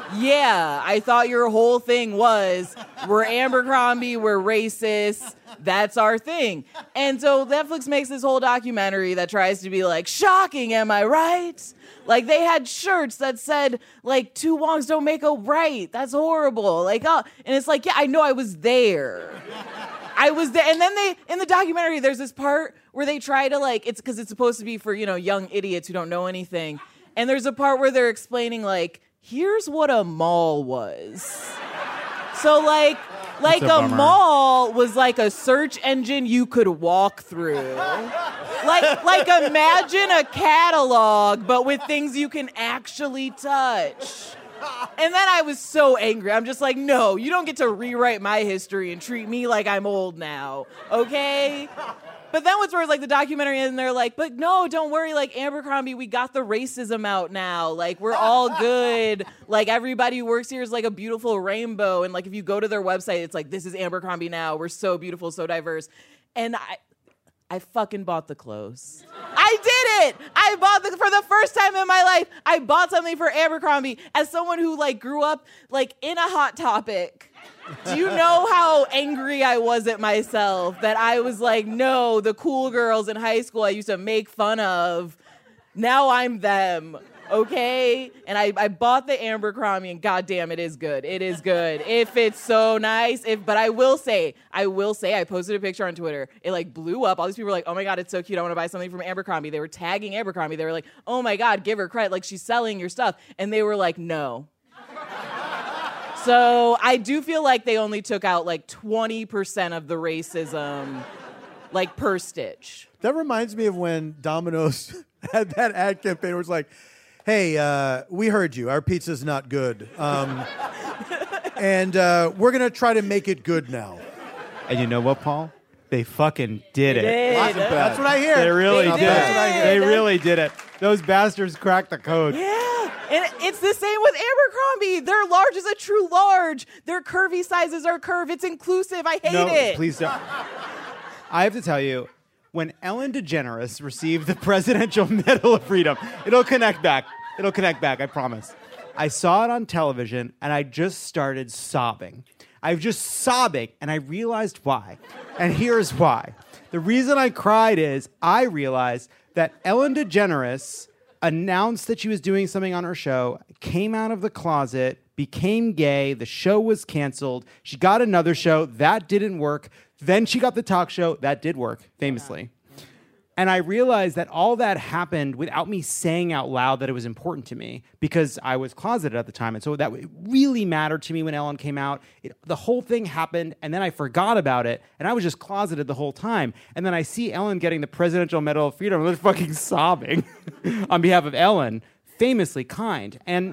yeah, I thought your whole thing was we're Abercrombie, we're racist, that's our thing. And so Netflix makes this whole documentary that tries to be like, shocking, am I right? Like, they had shirts that said, like, two wrongs don't make a right. That's horrible. Like, and it's like, yeah, I know, I was there. I was there. And then in the documentary, there's this part where they try to, like, it's because it's supposed to be for, young idiots who don't know anything. And there's a part where they're explaining, like, here's what a mall was. So, like a mall was like a search engine you could walk through. Like imagine a catalog, but with things you can actually touch. And then I was so angry. I'm just like, no, you don't get to rewrite my history and treat me like I'm old now, okay? But then what's worse, like the documentary, and they're like, but no, don't worry, like Abercrombie, we got the racism out now. Like, we're all good. Like, everybody who works here is like a beautiful rainbow. And like, if you go to their website, it's like, this is Abercrombie now. We're so beautiful, so diverse. And I fucking bought the clothes. I did it! I bought for the first time in my life, I bought something for Abercrombie as someone who like grew up like in a Hot Topic. Do you know how angry I was at myself that I was like, no, the cool girls in high school I used to make fun of, now I'm them, okay? And I bought the Abercrombie, and goddamn, it is good. It is good. It fits so nice. But I will say, I posted a picture on Twitter. It like blew up. All these people were like, oh my God, it's so cute. I want to buy something from Abercrombie. They were tagging Abercrombie. They were like, oh my God, give her credit. Like, she's selling your stuff. And they were like, no. So I do feel like they only took out like 20% of the racism, like per stitch. That reminds me of when Domino's had that ad campaign where it was like, hey, we heard you. Our pizza's not good. And we're going to try to make it good now. And you know what, Paul? They fucking did it. That's what I hear. They really did. That's what I hear. They really did it. Those bastards cracked the code. Yeah. And it's the same with Abercrombie. Their large is a true large. Their curvy sizes are curved. It's inclusive. I hate it. Please don't. I have to tell you, when Ellen DeGeneres received the Presidential Medal of Freedom, it'll connect back. I promise. I saw it on television, and I just started sobbing. I was just sobbing, and I realized why. And here's why. The reason I cried is I realized that Ellen DeGeneres announced that she was doing something on her show, came out of the closet, became gay, the show was canceled, she got another show, that didn't work, then she got the talk show, that did work, famously. And I realized that all that happened without me saying out loud that it was important to me because I was closeted at the time. And so that really mattered to me when Ellen came out. The whole thing happened, and then I forgot about it, and I was just closeted the whole time. And then I see Ellen getting the Presidential Medal of Freedom, and I'm fucking sobbing on behalf of Ellen, famously kind. And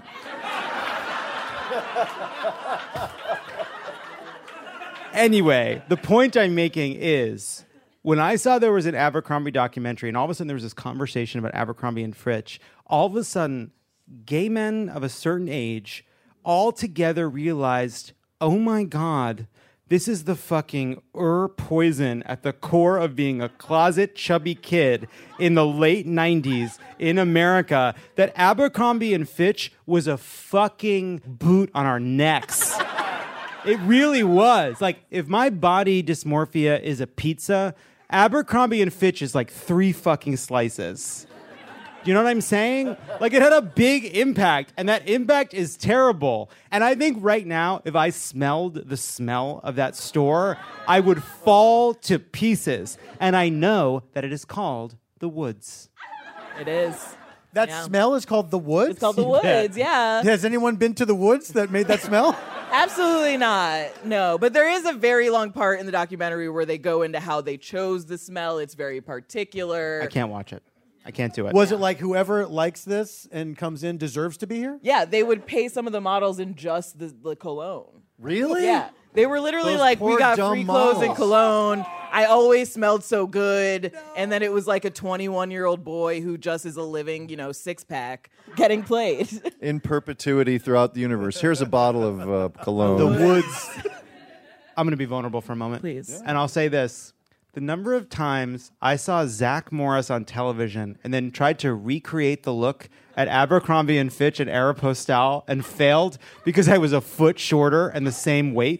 anyway, the point I'm making is, when I saw there was an Abercrombie documentary, and all of a sudden there was this conversation about Abercrombie and Fitch, all of a sudden, gay men of a certain age all together realized, oh my God, this is the fucking poison at the core of being a closet chubby kid in the late 90s in America, that Abercrombie and Fitch was a fucking boot on our necks. It really was. Like, if my body dysmorphia is a pizza, Abercrombie and Fitch is like 3 fucking slices. Do you know what I'm saying? Like, it had a big impact, and that impact is terrible. And I think right now, if I smelled the smell of that store, I would fall to pieces. And I know that it is called The Woods. It is. That smell is called The Woods? It's called The Woods, yeah. Has anyone been to The Woods that made that smell? Absolutely not. No, but there is a very long part in the documentary where they go into how they chose the smell. It's very particular. I can't watch it. I can't do it. Was it like whoever likes this and comes in deserves to be here? Yeah, they would pay some of the models in just the cologne. Really? Yeah. They were literally Those like, we poor got dumb free clothes and models. cologne. I always smelled so good. No. And then it was like a 21-year-old boy who just is a living, 6-pack getting played. In perpetuity throughout the universe. Here's a bottle of cologne. The Woods. I'm going to be vulnerable for a moment. Please. Yeah. And I'll say this. the number of times I saw Zach Morris on television and then tried to recreate the look at Abercrombie and Fitch and Aeropostale and failed because I was a foot shorter and the same weight.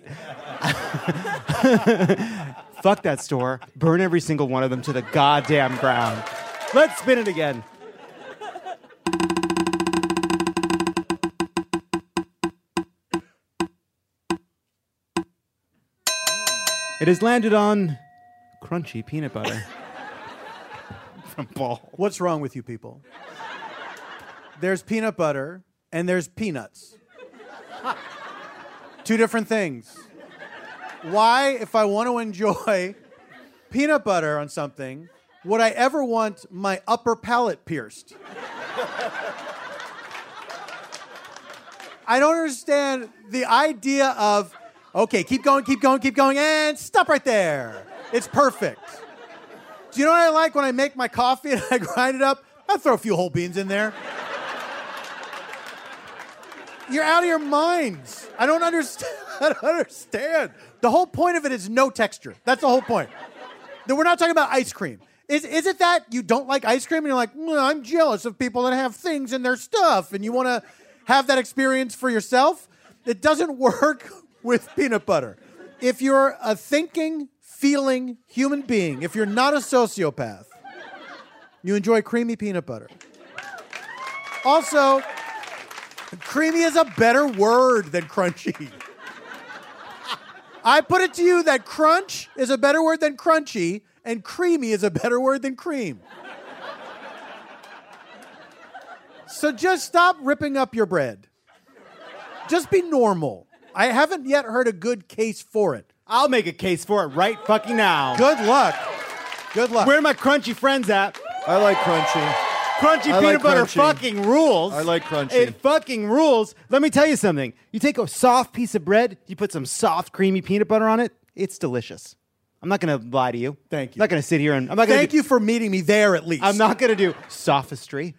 Fuck that store. Burn every single one of them to the goddamn ground. Let's spin it again. It has landed on crunchy peanut butter from Paul. What's wrong with you people? There's peanut butter and there's peanuts. Two different things. Why, if I want to enjoy peanut butter on something, would I ever want my upper palate pierced? I don't understand the idea of, okay, keep going, and stop right there. It's perfect. Do you know what I like when I make my coffee and I grind it up? I throw a few whole beans in there. You're out of your minds. I don't understand. The whole point of it is no texture. That's the whole point. We're not talking about ice cream. Is it that you don't like ice cream and you're like, I'm jealous of people that have things in their stuff and you want to have that experience for yourself? It doesn't work with peanut butter. If you're a thinking, feeling human being, if you're not a sociopath, you enjoy creamy peanut butter. Also, creamy is a better word than crunchy. I put it to you that crunch is a better word than crunchy, and creamy is a better word than cream. So just stop ripping up your bread. Just be normal. I haven't yet heard a good case for it. I'll make a case for it right fucking now. Good luck. Good luck. Where are my crunchy friends at? I like crunchy. Crunchy peanut butter fucking rules. I like crunchy. It fucking rules. Let me tell you something. You take a soft piece of bread, you put some soft, creamy peanut butter on it, it's delicious. I'm not going to lie to you. Thank you. I'm not going to sit here and... Thank you for meeting me there at least. I'm not going to do sophistry.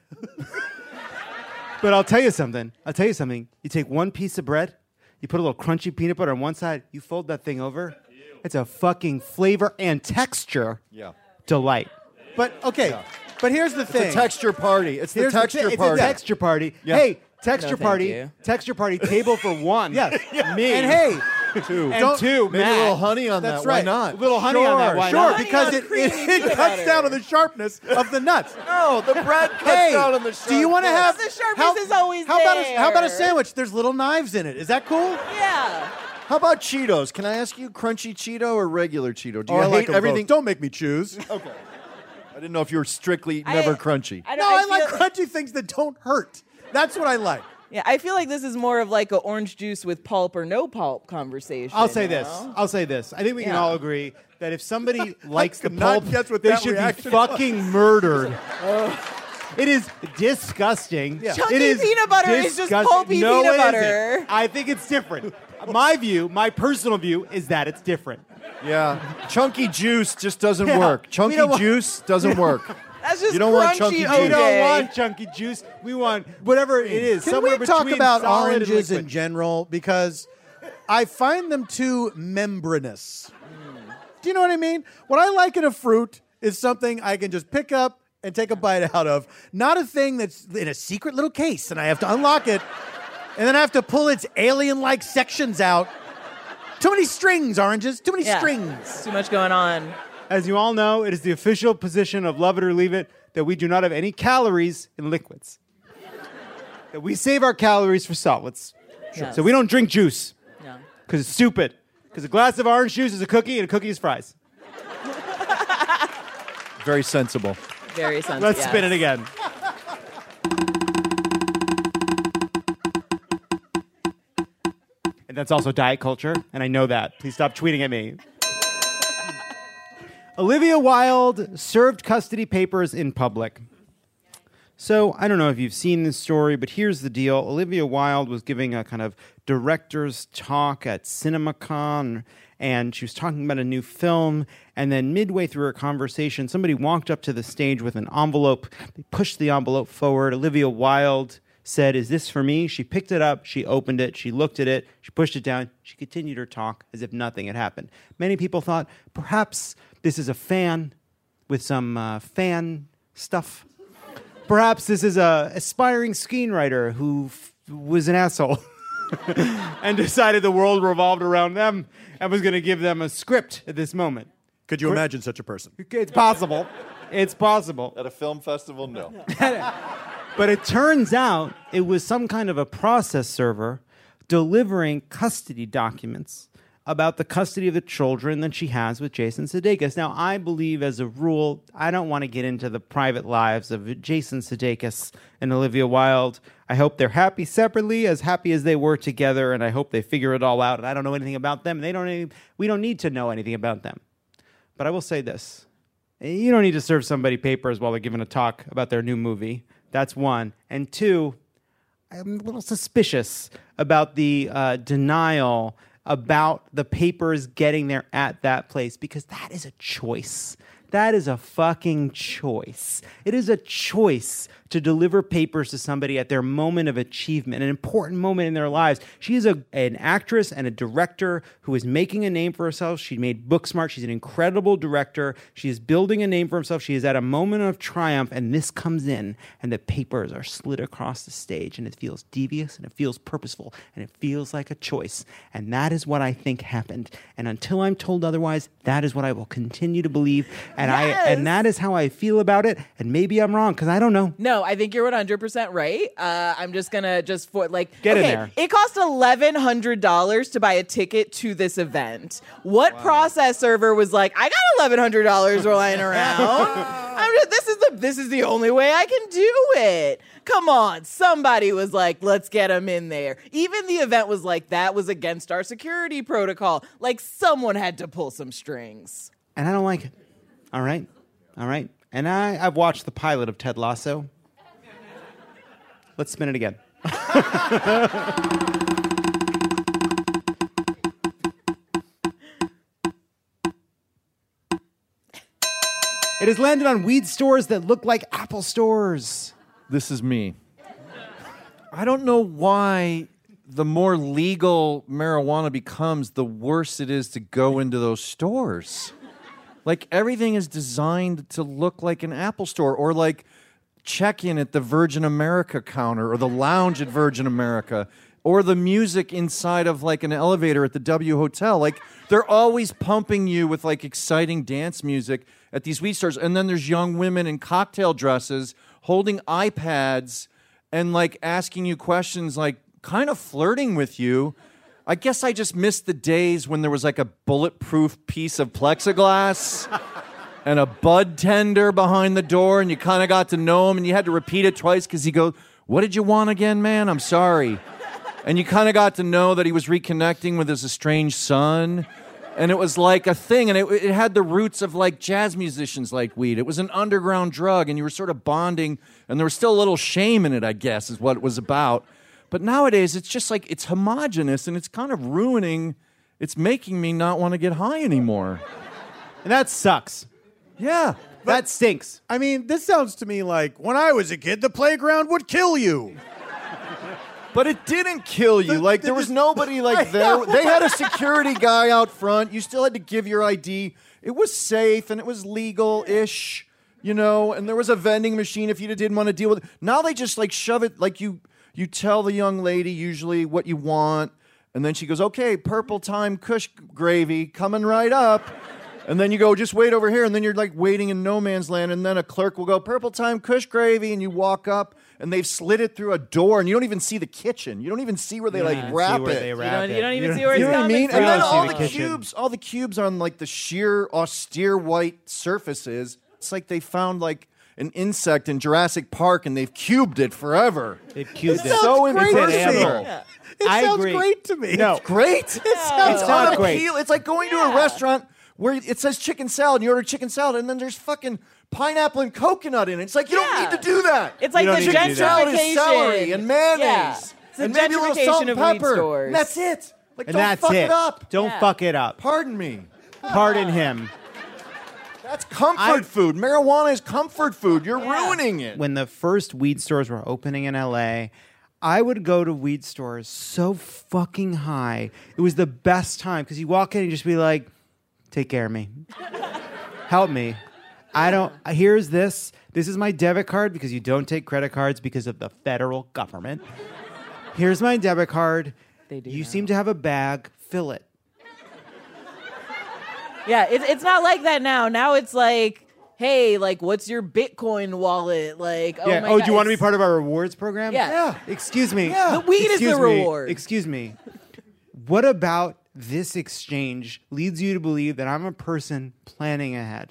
But I'll tell you something. You take one piece of bread, you put a little crunchy peanut butter on one side, you fold that thing over. It's a fucking flavor and texture delight. But, okay... Yeah. But here's the thing. It's a texture party. It's the texture party. It's a texture party. Yeah. Hey, texture No, party. you. Texture party. Table for one. Yes. Me. And hey, Two. And two. Maybe Matt. a little honey on That's that. right. Why not? A little honey on that. Why sure, not? because Honey on creamy it peanut cuts butter. down on the sharpness of the nuts. No, the bread cuts Hey, down on the sharpness. do you want to have The sharpness is always how about a there. sandwich? There's little knives in it. Is that cool? Yeah. How about Cheetos? Can I ask you crunchy Cheeto or regular Cheeto? Do you I hate like 'em everything? both. Don't make me choose. Okay. I didn't know if you were strictly never crunchy. I like crunchy things that don't hurt. That's what I like. Yeah, I feel like this is more of like an orange juice with pulp or no pulp conversation. I'll say you this. know? I think we can Yeah. all agree that if somebody likes the could not pulp, guess what they that should be reaction fucking murdered. It is disgusting. Yeah. Chunky It is peanut butter is just disgusting. pulpy No, peanut it butter. isn't. I think it's different. My personal view, is that it's different. Yeah. Chunky juice just doesn't Yeah. work. We Chunky don't want- juice doesn't work. That's just You don't want crunchy chunky juice. We OJ. don't want chunky juice. We want whatever it is. Can somewhere we talk between about solid and oranges liquid. in general? Because I find them too membranous. Do you know what I mean? What I like in a fruit is something I can just pick up and take a bite out of. Not a thing that's in a secret little case and I have to unlock it and then I have to pull its alien-like sections out. Too many strings, oranges. Too many Yeah. strings. Too much going on. As you all know, it is the official position of Love It or Leave It that we do not have any calories in liquids. That we save our calories for solids. Yes. So we don't drink juice Yeah. because it's stupid. Because a glass of orange juice is a cookie and a cookie is fries. Very sensible. Very sensitive. Let's spin it again. And that's also diet culture, and I know that. Please stop tweeting at me. Olivia Wilde served custody papers in public. So, I don't know if you've seen this story, but here's the deal. Olivia Wilde was giving a kind of director's talk at CinemaCon, and she was talking about a new film, and then midway through her conversation, somebody walked up to the stage with an envelope. They pushed the envelope forward. Olivia Wilde said, "Is this for me?" She picked it up, she opened it, she looked at it, she pushed it down, she continued her talk as if nothing had happened. Many people thought, perhaps this is a fan with some fan stuff. Perhaps this is a aspiring screenwriter who was an asshole and decided the world revolved around them and was going to give them a script at this moment. Could you imagine such a person? It's possible. It's possible. At a film festival, no. But it turns out it was some kind of a process server delivering custody documents about the custody of the children that she has with Jason Sudeikis. Now, I believe as a rule, I don't want to get into the private lives of Jason Sudeikis and Olivia Wilde. I hope they're happy separately, as happy as they were together, and I hope they figure it all out. And I don't know anything about them. We don't need to know anything about them. But I will say this. You don't need to serve somebody papers while they're giving a talk about their new movie. That's one. And two, I'm a little suspicious about the denial about the papers getting there at that place, because that is a choice. That is a fucking choice. It is a choice to deliver papers to somebody at their moment of achievement, an important moment in their lives. She is an actress and a director who is making a name for herself. She made Booksmart. She's an incredible director. She is building a name for herself. She is at a moment of triumph, and this comes in, and the papers are slid across the stage, and it feels devious, and it feels purposeful, and it feels like a choice. And that is what I think happened. And until I'm told otherwise, that is what I will continue to believe. And and that is how I feel about it. And maybe I'm wrong, because I don't know. No, I think you're 100% right. I'm just gonna get in there. It cost $1,100 to buy a ticket to this event. What process server was like, I got $1,100 lying around. This is the only way I can do it. Come on, somebody was like, let's get him in there. Even the event was like, that was against our security protocol. Like, someone had to pull some strings. And I don't like it. All right. And I've watched the pilot of Ted Lasso. Let's spin it again. It has landed on weed stores that look like Apple stores. This is me. I don't know why the more legal marijuana becomes, the worse it is to go into those stores. Like, everything is designed to look like an Apple store, or like check-in at the Virgin America counter, or the lounge at Virgin America, or the music inside of like an elevator at the W Hotel. Like, they're always pumping you with like exciting dance music at these weed stores. And then there's young women in cocktail dresses holding iPads and like asking you questions, like kind of flirting with you. I guess I just missed the days when there was like a bulletproof piece of plexiglass and a bud tender behind the door, and you kind of got to know him, and you had to repeat it twice because he goes, "What did you want again, man? I'm sorry." And you kind of got to know that he was reconnecting with his estranged son. And it was like a thing, and it had the roots of like jazz musicians like weed. It was an underground drug, and you were sort of bonding, and there was still a little shame in it, I guess, is what it was about. But nowadays, it's just like, it's homogenous, and it's kind of ruining, it's making me not want to get high anymore. And that sucks. Yeah. That stinks. I mean, this sounds to me like, when I was a kid, the playground would kill you. But it didn't kill you. Like, there was nobody like there. They had a security guy out front. You still had to give your ID. It was safe, and it was legal-ish, you know, and there was a vending machine if you didn't want to deal with it. Now they just, like, shove it, like, you tell the young lady usually what you want, and then she goes, "Okay, purple time Kush gravy coming right up." And then you go, "Just wait over here," and then you're, like, waiting in no man's land, and then a clerk will go, "Purple time Kush gravy," and you walk up, and they've slid it through a door, and you don't even see the kitchen. You don't even see where they wrap it. You don't even see where it's You know what I mean? from. And then all the cubes on like the sheer, austere white surfaces. It's like they found like an insect in Jurassic Park, and they've cubed it forever. They've cubed it. So great to me. impersonal. Yeah. It sounds great to me. No. It's great. It sounds It's not great. It's like going to a restaurant where it says chicken salad, and you order chicken salad, and then there's fucking pineapple and coconut in it. It's like, you don't need to do that. It's like the Chicken salad is gentrification. celery and mayonnaise. Yeah. It's and the maybe a little salt gentrification and of weed pepper. stores. And that's it. Like, And don't that's fuck it. it up. Don't fuck it up. Pardon me. Pardon him. That's comfort food. Marijuana is comfort food. You're ruining it. When the first weed stores were opening in LA, I would go to weed stores so fucking high. It was the best time because you walk in and just be like, take care of me. Help me. Here's this. This is my debit card because you don't take credit cards because of the federal government. Here's my debit card. They do You now. seem to have a bag. Fill it. Yeah, it's not like that now. Now it's like, hey, like, what's your Bitcoin wallet? Like, oh Yeah. my Oh, God, do you want to be it's- part of our rewards program? Yeah. Excuse me. The weed is the Excuse me. reward. Excuse me. What about this exchange leads you to believe that I'm a person planning ahead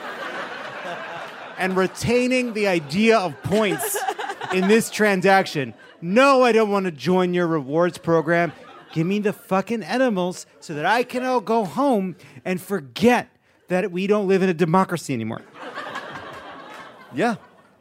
and retaining the idea of points in this transaction? No, I don't want to join your rewards program. Give me the fucking edibles so that I can all go home and forget that we don't live in a democracy anymore. Yeah.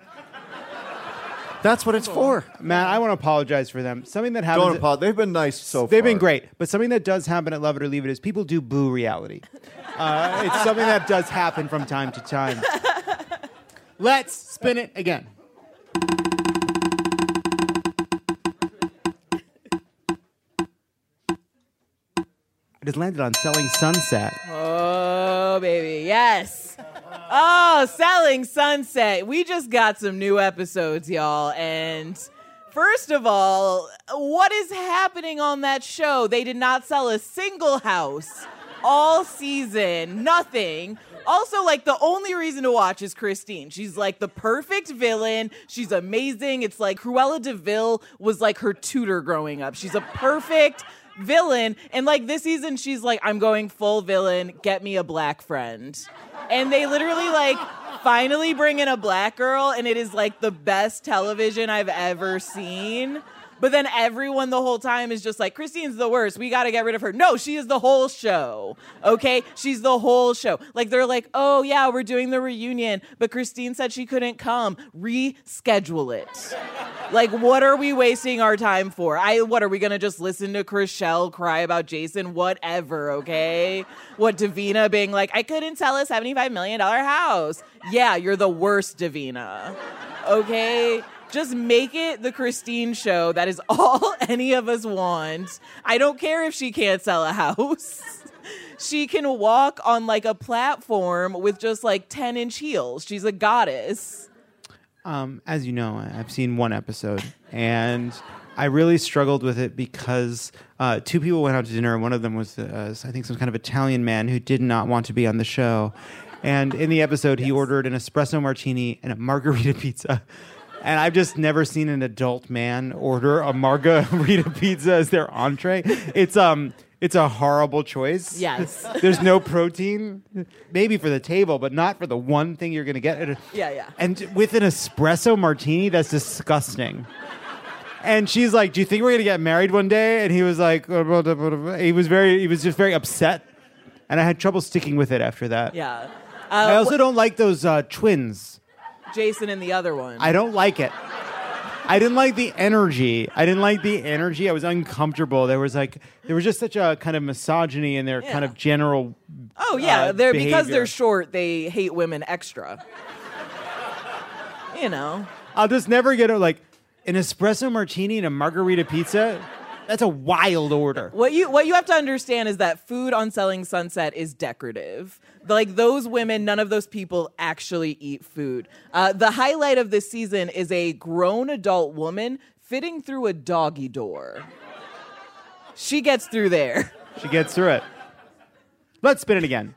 That's what it's for. Matt, I want to apologize for them. Something that happens. Don't apologize. They've been nice so far. They've been great, but something that does happen at Love It or Leave It is people do boo reality. It's something that does happen from time to time. Let's spin it again. It has landed on Selling Sunset. Oh, baby, yes. Oh, Selling Sunset. We just got some new episodes, y'all. And first of all, what is happening on that show? They did not sell a single house all season. Nothing. Also, like, the only reason to watch is Christine. She's, like, the perfect villain. She's amazing. It's like Cruella de Vil was, like, her tutor growing up. She's a perfect villain. And, like, this season, she's like, I'm going full villain. Get me a black friend. And they literally, like, finally bring in a black girl, and it is, like, the best television I've ever seen. But then everyone the whole time is just like, Christine's the worst. We got to get rid of her. No, she is the whole show. Okay? She's the whole show. Like, they're like, oh, yeah, we're doing the reunion, but Christine said she couldn't come. Reschedule it. Like, what are we wasting our time for? What, are we going to just listen to Chrishell cry about Jason? Whatever, okay? What, Davina being like, I couldn't sell a $75 million house. Yeah, you're the worst, Davina. Okay? Just make it the Christine show. That is all any of us want. I don't care if she can't sell a house. She can walk on, like, a platform with just, like, 10-inch heels. She's a goddess. As you know, I've seen one episode, and I really struggled with it because two people went out to dinner. One of them was, I think, some kind of Italian man who did not want to be on the show. And in the episode, he ordered an espresso martini and a margarita pizza. And I've just never seen an adult man order a margarita pizza as their entree. It's a horrible choice. Yes. There's no protein, maybe for the table, but not for the one thing you're going to get. Yeah. And with an espresso martini, that's disgusting. And she's like, do you think we're going to get married one day? And he was like, he was just very upset. And I had trouble sticking with it after that. Yeah. I also don't like those twins. Jason and the other one. I don't like it. I didn't like the energy. I was uncomfortable. There was just such a kind of misogyny in their kind of general. Oh yeah, because behavior. they're short, they hate women extra. You know. I'll just never get an espresso martini and a margarita pizza. That's a wild order. What you have to understand is that food on Selling Sunset is decorative. Like, those women, none of those people actually eat food. The highlight of this season is a grown adult woman fitting through a doggy door. She gets through there. She gets through it. Let's spin it again.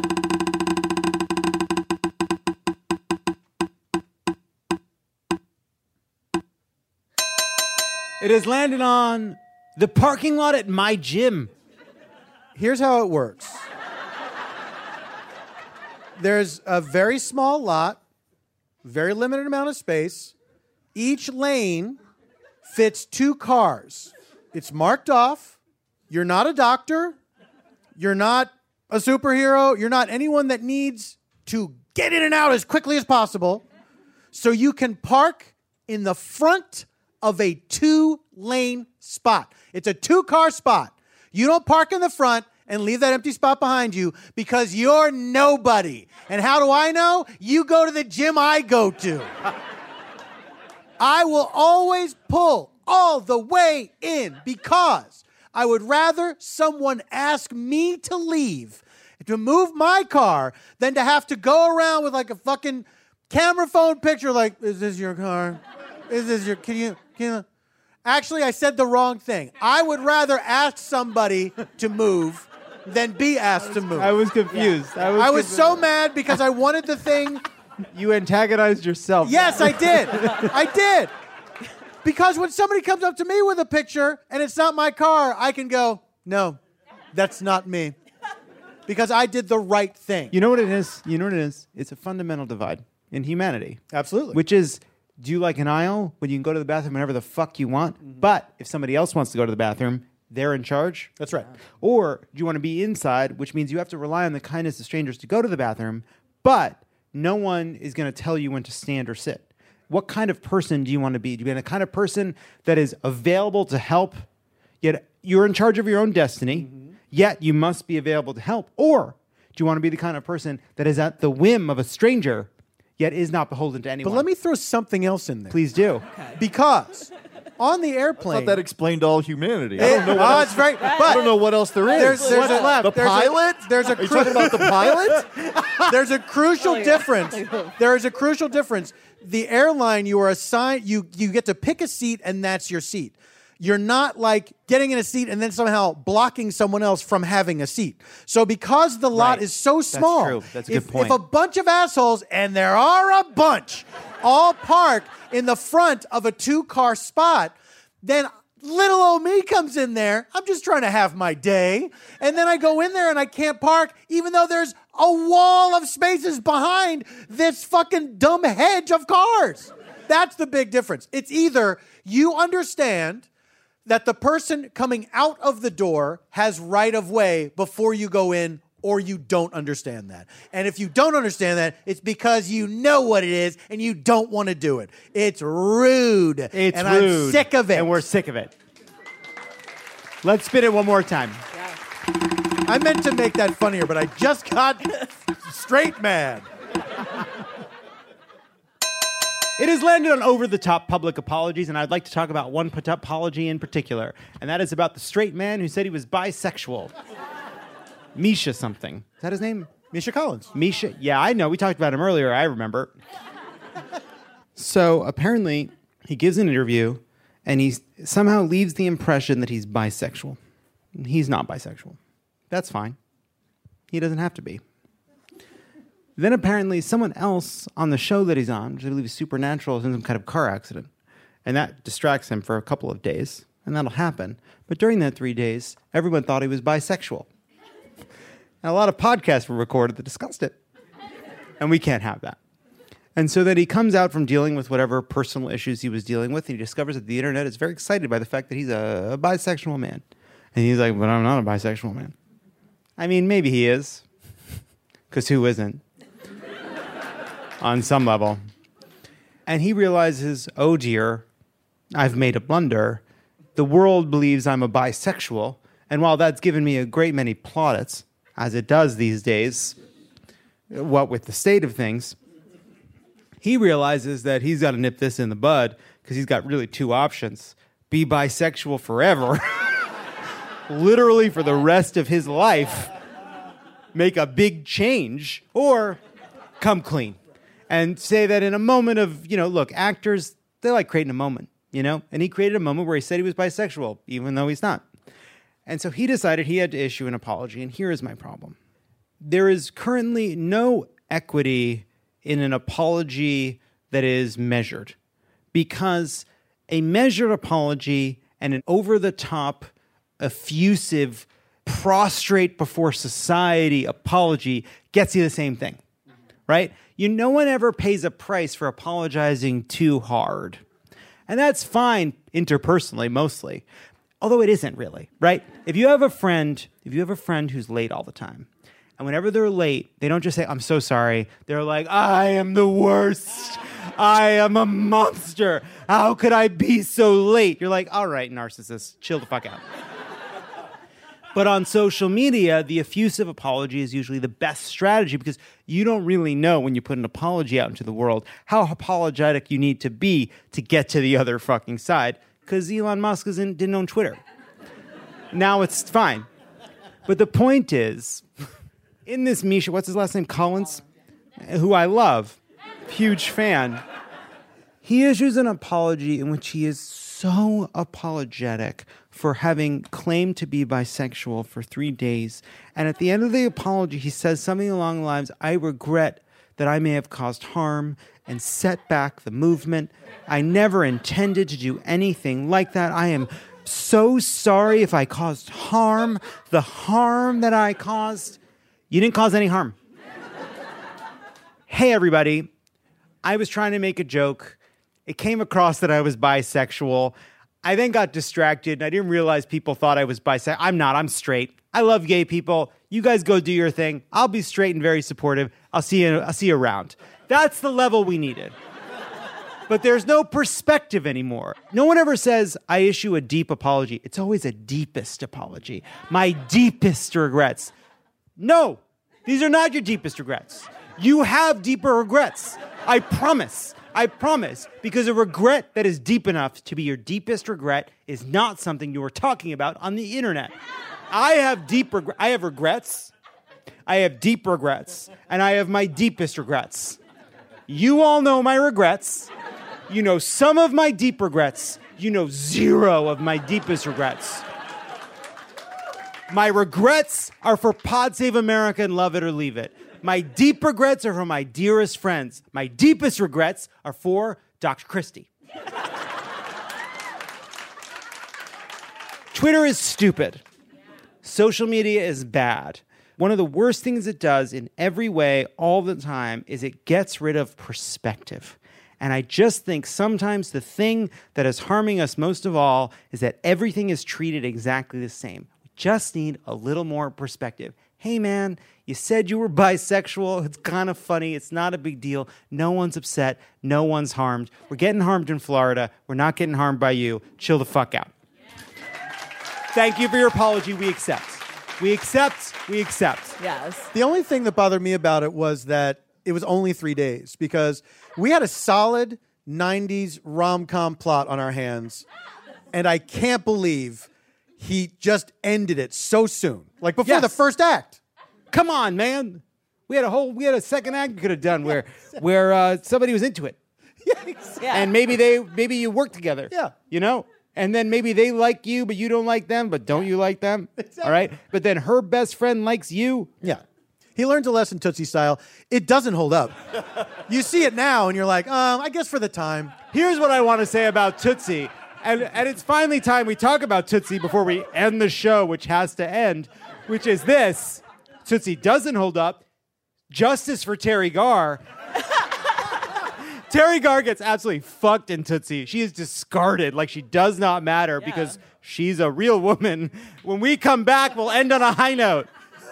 It has landed on the parking lot at my gym. Here's how it works. There's a very small lot, very limited amount of space. Each lane fits 2 cars. It's marked off. You're not a doctor. You're not a superhero. You're not anyone that needs to get in and out as quickly as possible. So you can park in the front of a 2-lane spot. It's a 2-car spot. You don't park in the front and leave that empty spot behind you because you're nobody. And how do I know? You go to the gym I go to. I will always pull all the way in because I would rather someone ask me to leave, to move my car, than to have to go around with like a fucking camera phone picture like, is this your car? Is this your, can you? Actually, I said the wrong thing. I would rather ask somebody to move than be asked to move. I was confused. Yeah. I was so mad because I wanted the thing. You antagonized yourself. Yes, I did. I did. Because when somebody comes up to me with a picture and it's not my car, I can go, no, that's not me. Because I did the right thing. You know what it is? It's a fundamental divide in humanity. Absolutely. Which is, do you like an aisle when you can go to the bathroom whenever the fuck you want? Mm-hmm. But if somebody else wants to go to the bathroom, they're in charge? That's right. Or do you want to be inside, which means you have to rely on the kindness of strangers to go to the bathroom, but no one is going to tell you when to stand or sit. What kind of person do you want to be? Do you want to be the kind of person that is available to help, yet you're in charge of your own destiny, yet you must be available to help? Or do you want to be the kind of person that is at the whim of a stranger, yet is not beholden to anyone? But let me throw something else in there. Please do. Okay. Because on the airplane... I thought that explained all humanity. I don't know what else, it's very, but I don't know what else there is. There's What's left? The pilot? Are you talking about the pilot? There's a crucial difference. There is a crucial difference. The airline, you are assigned, you get to pick a seat and that's your seat. You're not like getting in a seat and then somehow blocking someone else from having a seat. So because the lot is so small, true. That's a good point. If a bunch of assholes, and there are a bunch, all park in the front of a 2-car spot, then little old me comes in there. I'm just trying to have my day. And then I go in there and I can't park, even though there's a wall of spaces behind this fucking dumb hedge of cars. That's the big difference. It's either you understand that the person coming out of the door has right of way before you go in, or you don't understand that. And if you don't understand that, it's because you know what it is and you don't want to do it. It's rude. It's and rude. I'm sick of it. And we're sick of it. Let's spin it one more time. I meant to make that funnier, but I just got straight mad. It has landed on over-the-top public apologies, and I'd like to talk about one apology in particular, and that is about the straight man who said he was bisexual. Misha something. Is that his name? Misha Collins. Misha. Yeah, I know. We talked about him earlier. I remember. So apparently, he gives an interview, and he somehow leaves the impression that he's bisexual. He's not bisexual. That's fine. He doesn't have to be. Then apparently someone else on the show that he's on, which I believe is Supernatural, is in some kind of car accident. And that distracts him for a couple of days. And that'll happen. But during that 3 days, everyone thought he was bisexual. And a lot of podcasts were recorded that discussed it. And we can't have that. And so then he comes out from dealing with whatever personal issues he was dealing with, and he discovers that the internet is very excited by the fact that he's a bisexual man. And he's like, but I'm not a bisexual man. I mean, maybe he is. Because who isn't? On some level. And he realizes, oh dear, I've made a blunder. The world believes I'm a bisexual. And while that's given me a great many plaudits, as it does these days, what with the state of things, he realizes that he's got to nip this in the bud because he's got really two options. Be bisexual forever. Literally for the rest of his life. Make a big change. Or come clean. And say that in a moment of, look, actors, they like creating a moment, And he created a moment where he said he was bisexual, even though he's not. And so he decided he had to issue an apology, and here is my problem. There is currently no equity in an apology that is measured, because a measured apology and an over-the-top, effusive, prostrate before society apology gets you the same thing, right? No one ever pays a price for apologizing too hard. And that's fine interpersonally, mostly. Although it isn't really, right? If you have a friend who's late all the time, and whenever they're late, they don't just say, I'm so sorry. They're like, I am the worst. I am a monster. How could I be so late? You're like, all right, narcissist, chill the fuck out. But on social media, the effusive apology is usually the best strategy because you don't really know when you put an apology out into the world how apologetic you need to be to get to the other fucking side. because Elon Musk didn't own Twitter. Now it's fine. But the point is, in this Misha, what's his last name? Collins, who I love, huge fan. He issues an apology in which he is so apologetic for having claimed to be bisexual for 3 days. And at the end of the apology, he says something along the lines, I regret that I may have caused harm and set back the movement. I never intended to do anything like that. I am so sorry if I caused harm, the harm that I caused. You didn't cause any harm. Hey, everybody. I was trying to make a joke. It came across that I was bisexual. I then got distracted, and I didn't realize people thought I was bisexual. I'm not. I'm straight. I love gay people. You guys go do your thing. I'll be straight and very supportive. I'll see you around. That's the level we needed. But there's no perspective anymore. No one ever says, I issue a deep apology. It's always a deepest apology. My deepest regrets. No, these are not your deepest regrets. You have deeper regrets. I promise. I promise. Because a regret that is deep enough to be your deepest regret is not something you are talking about on the internet. I have regrets. I have deep regrets. And I have my deepest regrets. You all know my regrets. You know some of my deep regrets. You know zero of my deepest regrets. My regrets are for Pod Save America and Love It or Leave It. My deep regrets are for my dearest friends. My deepest regrets are for Dr. Christie. Twitter is stupid. Social media is bad. One of the worst things it does in every way all the time is it gets rid of perspective. And I just think sometimes the thing that is harming us most of all is that everything is treated exactly the same. We just need a little more perspective. Hey, man, you said you were bisexual. It's kind of funny. It's not a big deal. No one's upset. No one's harmed. We're getting harmed in Florida. We're not getting harmed by you. Chill the fuck out. Thank you for your apology. We accept. We accept. We accept. Yes. The only thing that bothered me about it was that it was only 3 days because we had a solid 90s rom-com plot on our hands, and I can't believe he just ended it so soon. Like before the first act. Come on, man. We had a second act we could have done where somebody was into it. Yeah, exactly. And maybe you work together. Yeah. You know? And then maybe they like you, but you don't like them, but don't you like them? Exactly. All right? But then her best friend likes you. Yeah. He learns a lesson Tootsie style. It doesn't hold up. You see it now, and you're like, I guess for the time. Here's what I want to say about Tootsie. And it's finally time we talk about Tootsie before we end the show, which has to end, which is this. Tootsie doesn't hold up. Justice for Terry Garr. Terry Garr gets absolutely fucked in Tootsie. She is discarded like she does not matter because she's a real woman. When we come back, we'll end on a high note.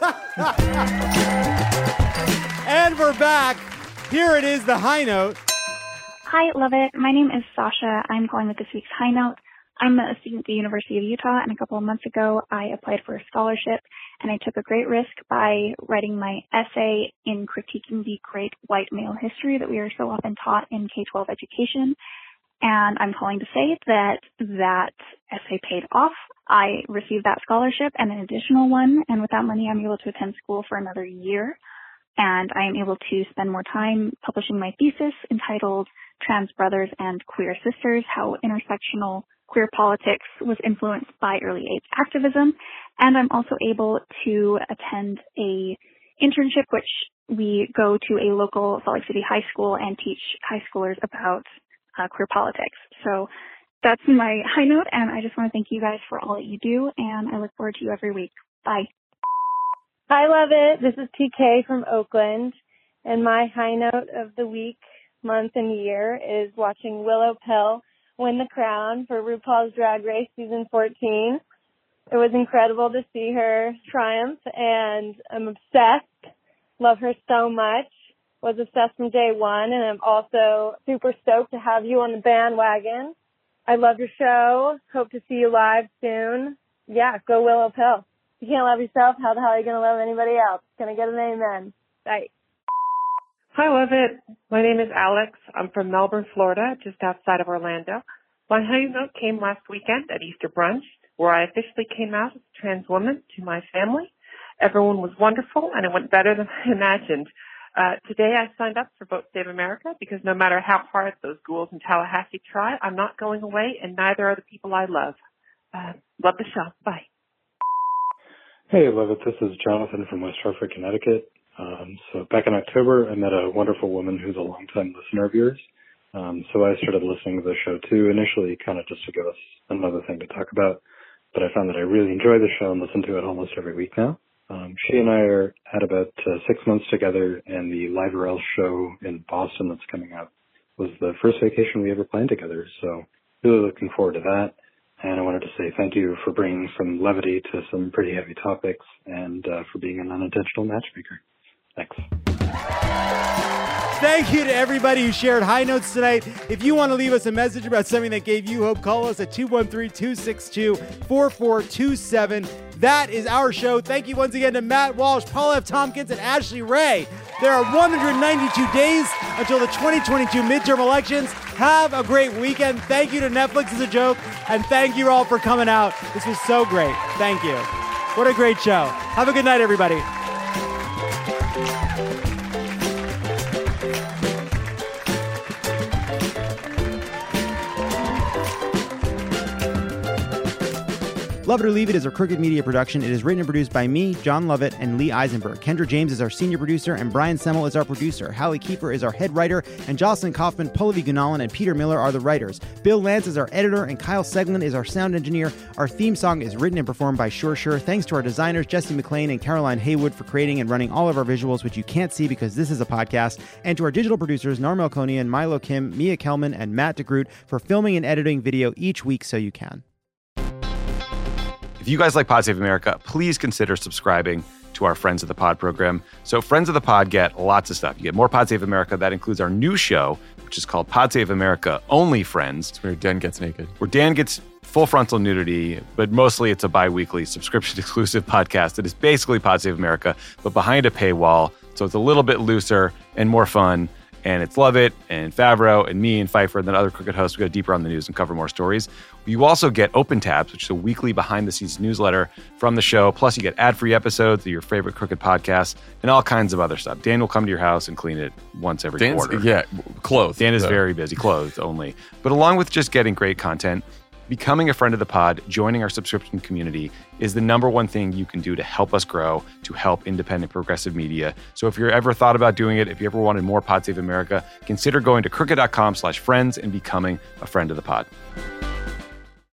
And we're back. Here it is, the high note. Hi, love it. My name is Sasha. I'm calling with this week's high note. I'm a student at the University of Utah, and a couple of months ago, I applied for a scholarship, and I took a great risk by writing my essay in critiquing the great white male history that we are so often taught in K-12 education. And I'm calling to say that that essay paid off. I received that scholarship and an additional one, and with that money, I'm able to attend school for another year. And I am able to spend more time publishing my thesis entitled Trans Brothers and Queer Sisters, How Intersectional Queer Politics Was Influenced by Early AIDS Activism. And I'm also able to attend a internship, which we go to a local Salt Lake City high school and teach high schoolers about queer politics. So that's my high note, and I just want to thank you guys for all that you do, and I look forward to you every week. Bye. Hi, love it. This is TK from Oakland, and my high note of the week, month, and year is watching Willow Pill win the crown for RuPaul's Drag Race Season 14. It was incredible to see her triumph, and I'm obsessed. Love her so much. Was obsessed from day one, and I'm also super stoked to have you on the bandwagon. I love your show. Hope to see you live soon. Yeah, go Willow Pill. If you can't love yourself, how the hell are you going to love anybody else? Can I get an amen? Bye. Hi, love it. My name is Alex. I'm from Melbourne, Florida, just outside of Orlando. My high note came last weekend at Easter brunch, where I officially came out as a trans woman to my family. Everyone was wonderful, and it went better than I imagined. Today I signed up for Vote Save America because no matter how hard those ghouls in Tallahassee try, I'm not going away, and neither are the people I love. Love the show. Bye. Hey, Levitt. This is Jonathan from West Hartford, Connecticut. So back in October, I met a wonderful woman who's a longtime listener of yours. So I started listening to the show too, initially kind of just to give us another thing to talk about. But I found that I really enjoy the show and listen to it almost every week now. She and I are at about 6 months together, and the Live RL show in Boston that's coming up was the first vacation we ever planned together. So really looking forward to that. And I wanted to say thank you for bringing some levity to some pretty heavy topics and for being an unintentional matchmaker. Thanks. Thank you to everybody who shared high notes tonight. If you want to leave us a message about something that gave you hope, call us at 213-262-4427. That is our show. Thank you once again to Matt Walsh, Paul F. Tompkins, and Ashley Ray. There are 192 days until the 2022 midterm elections. Have a great weekend. Thank you to Netflix as a joke, and thank you all for coming out. This was so great. Thank you. What a great show. Have a good night, everybody. Love It or Leave It is a Crooked Media production. It is written and produced by me, John Lovett, and Lee Eisenberg. Kendra James is our senior producer, and Brian Semmel is our producer. Hallie Kiefer is our head writer, and Jocelyn Kaufman, Pallavi Gunalan, and Peter Miller are the writers. Bill Lance is our editor, and Kyle Seglin is our sound engineer. Our theme song is written and performed by Sure Sure. Thanks to our designers, Jesse McLean and Caroline Haywood, for creating and running all of our visuals, which you can't see because this is a podcast, and to our digital producers, Narmel Konian, Milo Kim, Mia Kelman, and Matt DeGroot for filming and editing video each week so you can. If you guys like Pod Save America, please consider subscribing to our Friends of the Pod program. So Friends of the Pod get lots of stuff. You get more Pod Save America. That includes our new show, which is called Pod Save America Only Friends. It's where Dan gets naked. Where Dan gets full frontal nudity, but mostly it's a bi-weekly subscription-exclusive podcast that is basically Pod Save America, but behind a paywall. So it's a little bit looser and more fun. And it's Lovett and Favreau and me and Pfeiffer and then other Crooked hosts. We go deeper on the news and cover more stories. You also get Open Tabs, which is a weekly behind-the-scenes newsletter from the show. Plus, you get ad-free episodes of your favorite Crooked podcasts and all kinds of other stuff. Dan will come to your house and clean it once every quarter. Yeah, clothed. Dan is very busy, clothed only. But along with just getting great content, becoming a friend of the pod, joining our subscription community is the number one thing you can do to help us grow, to help independent progressive media. So if you're ever thought about doing it, if you ever wanted more Pod Save America, consider going to crooked.com/friends and becoming a friend of the pod.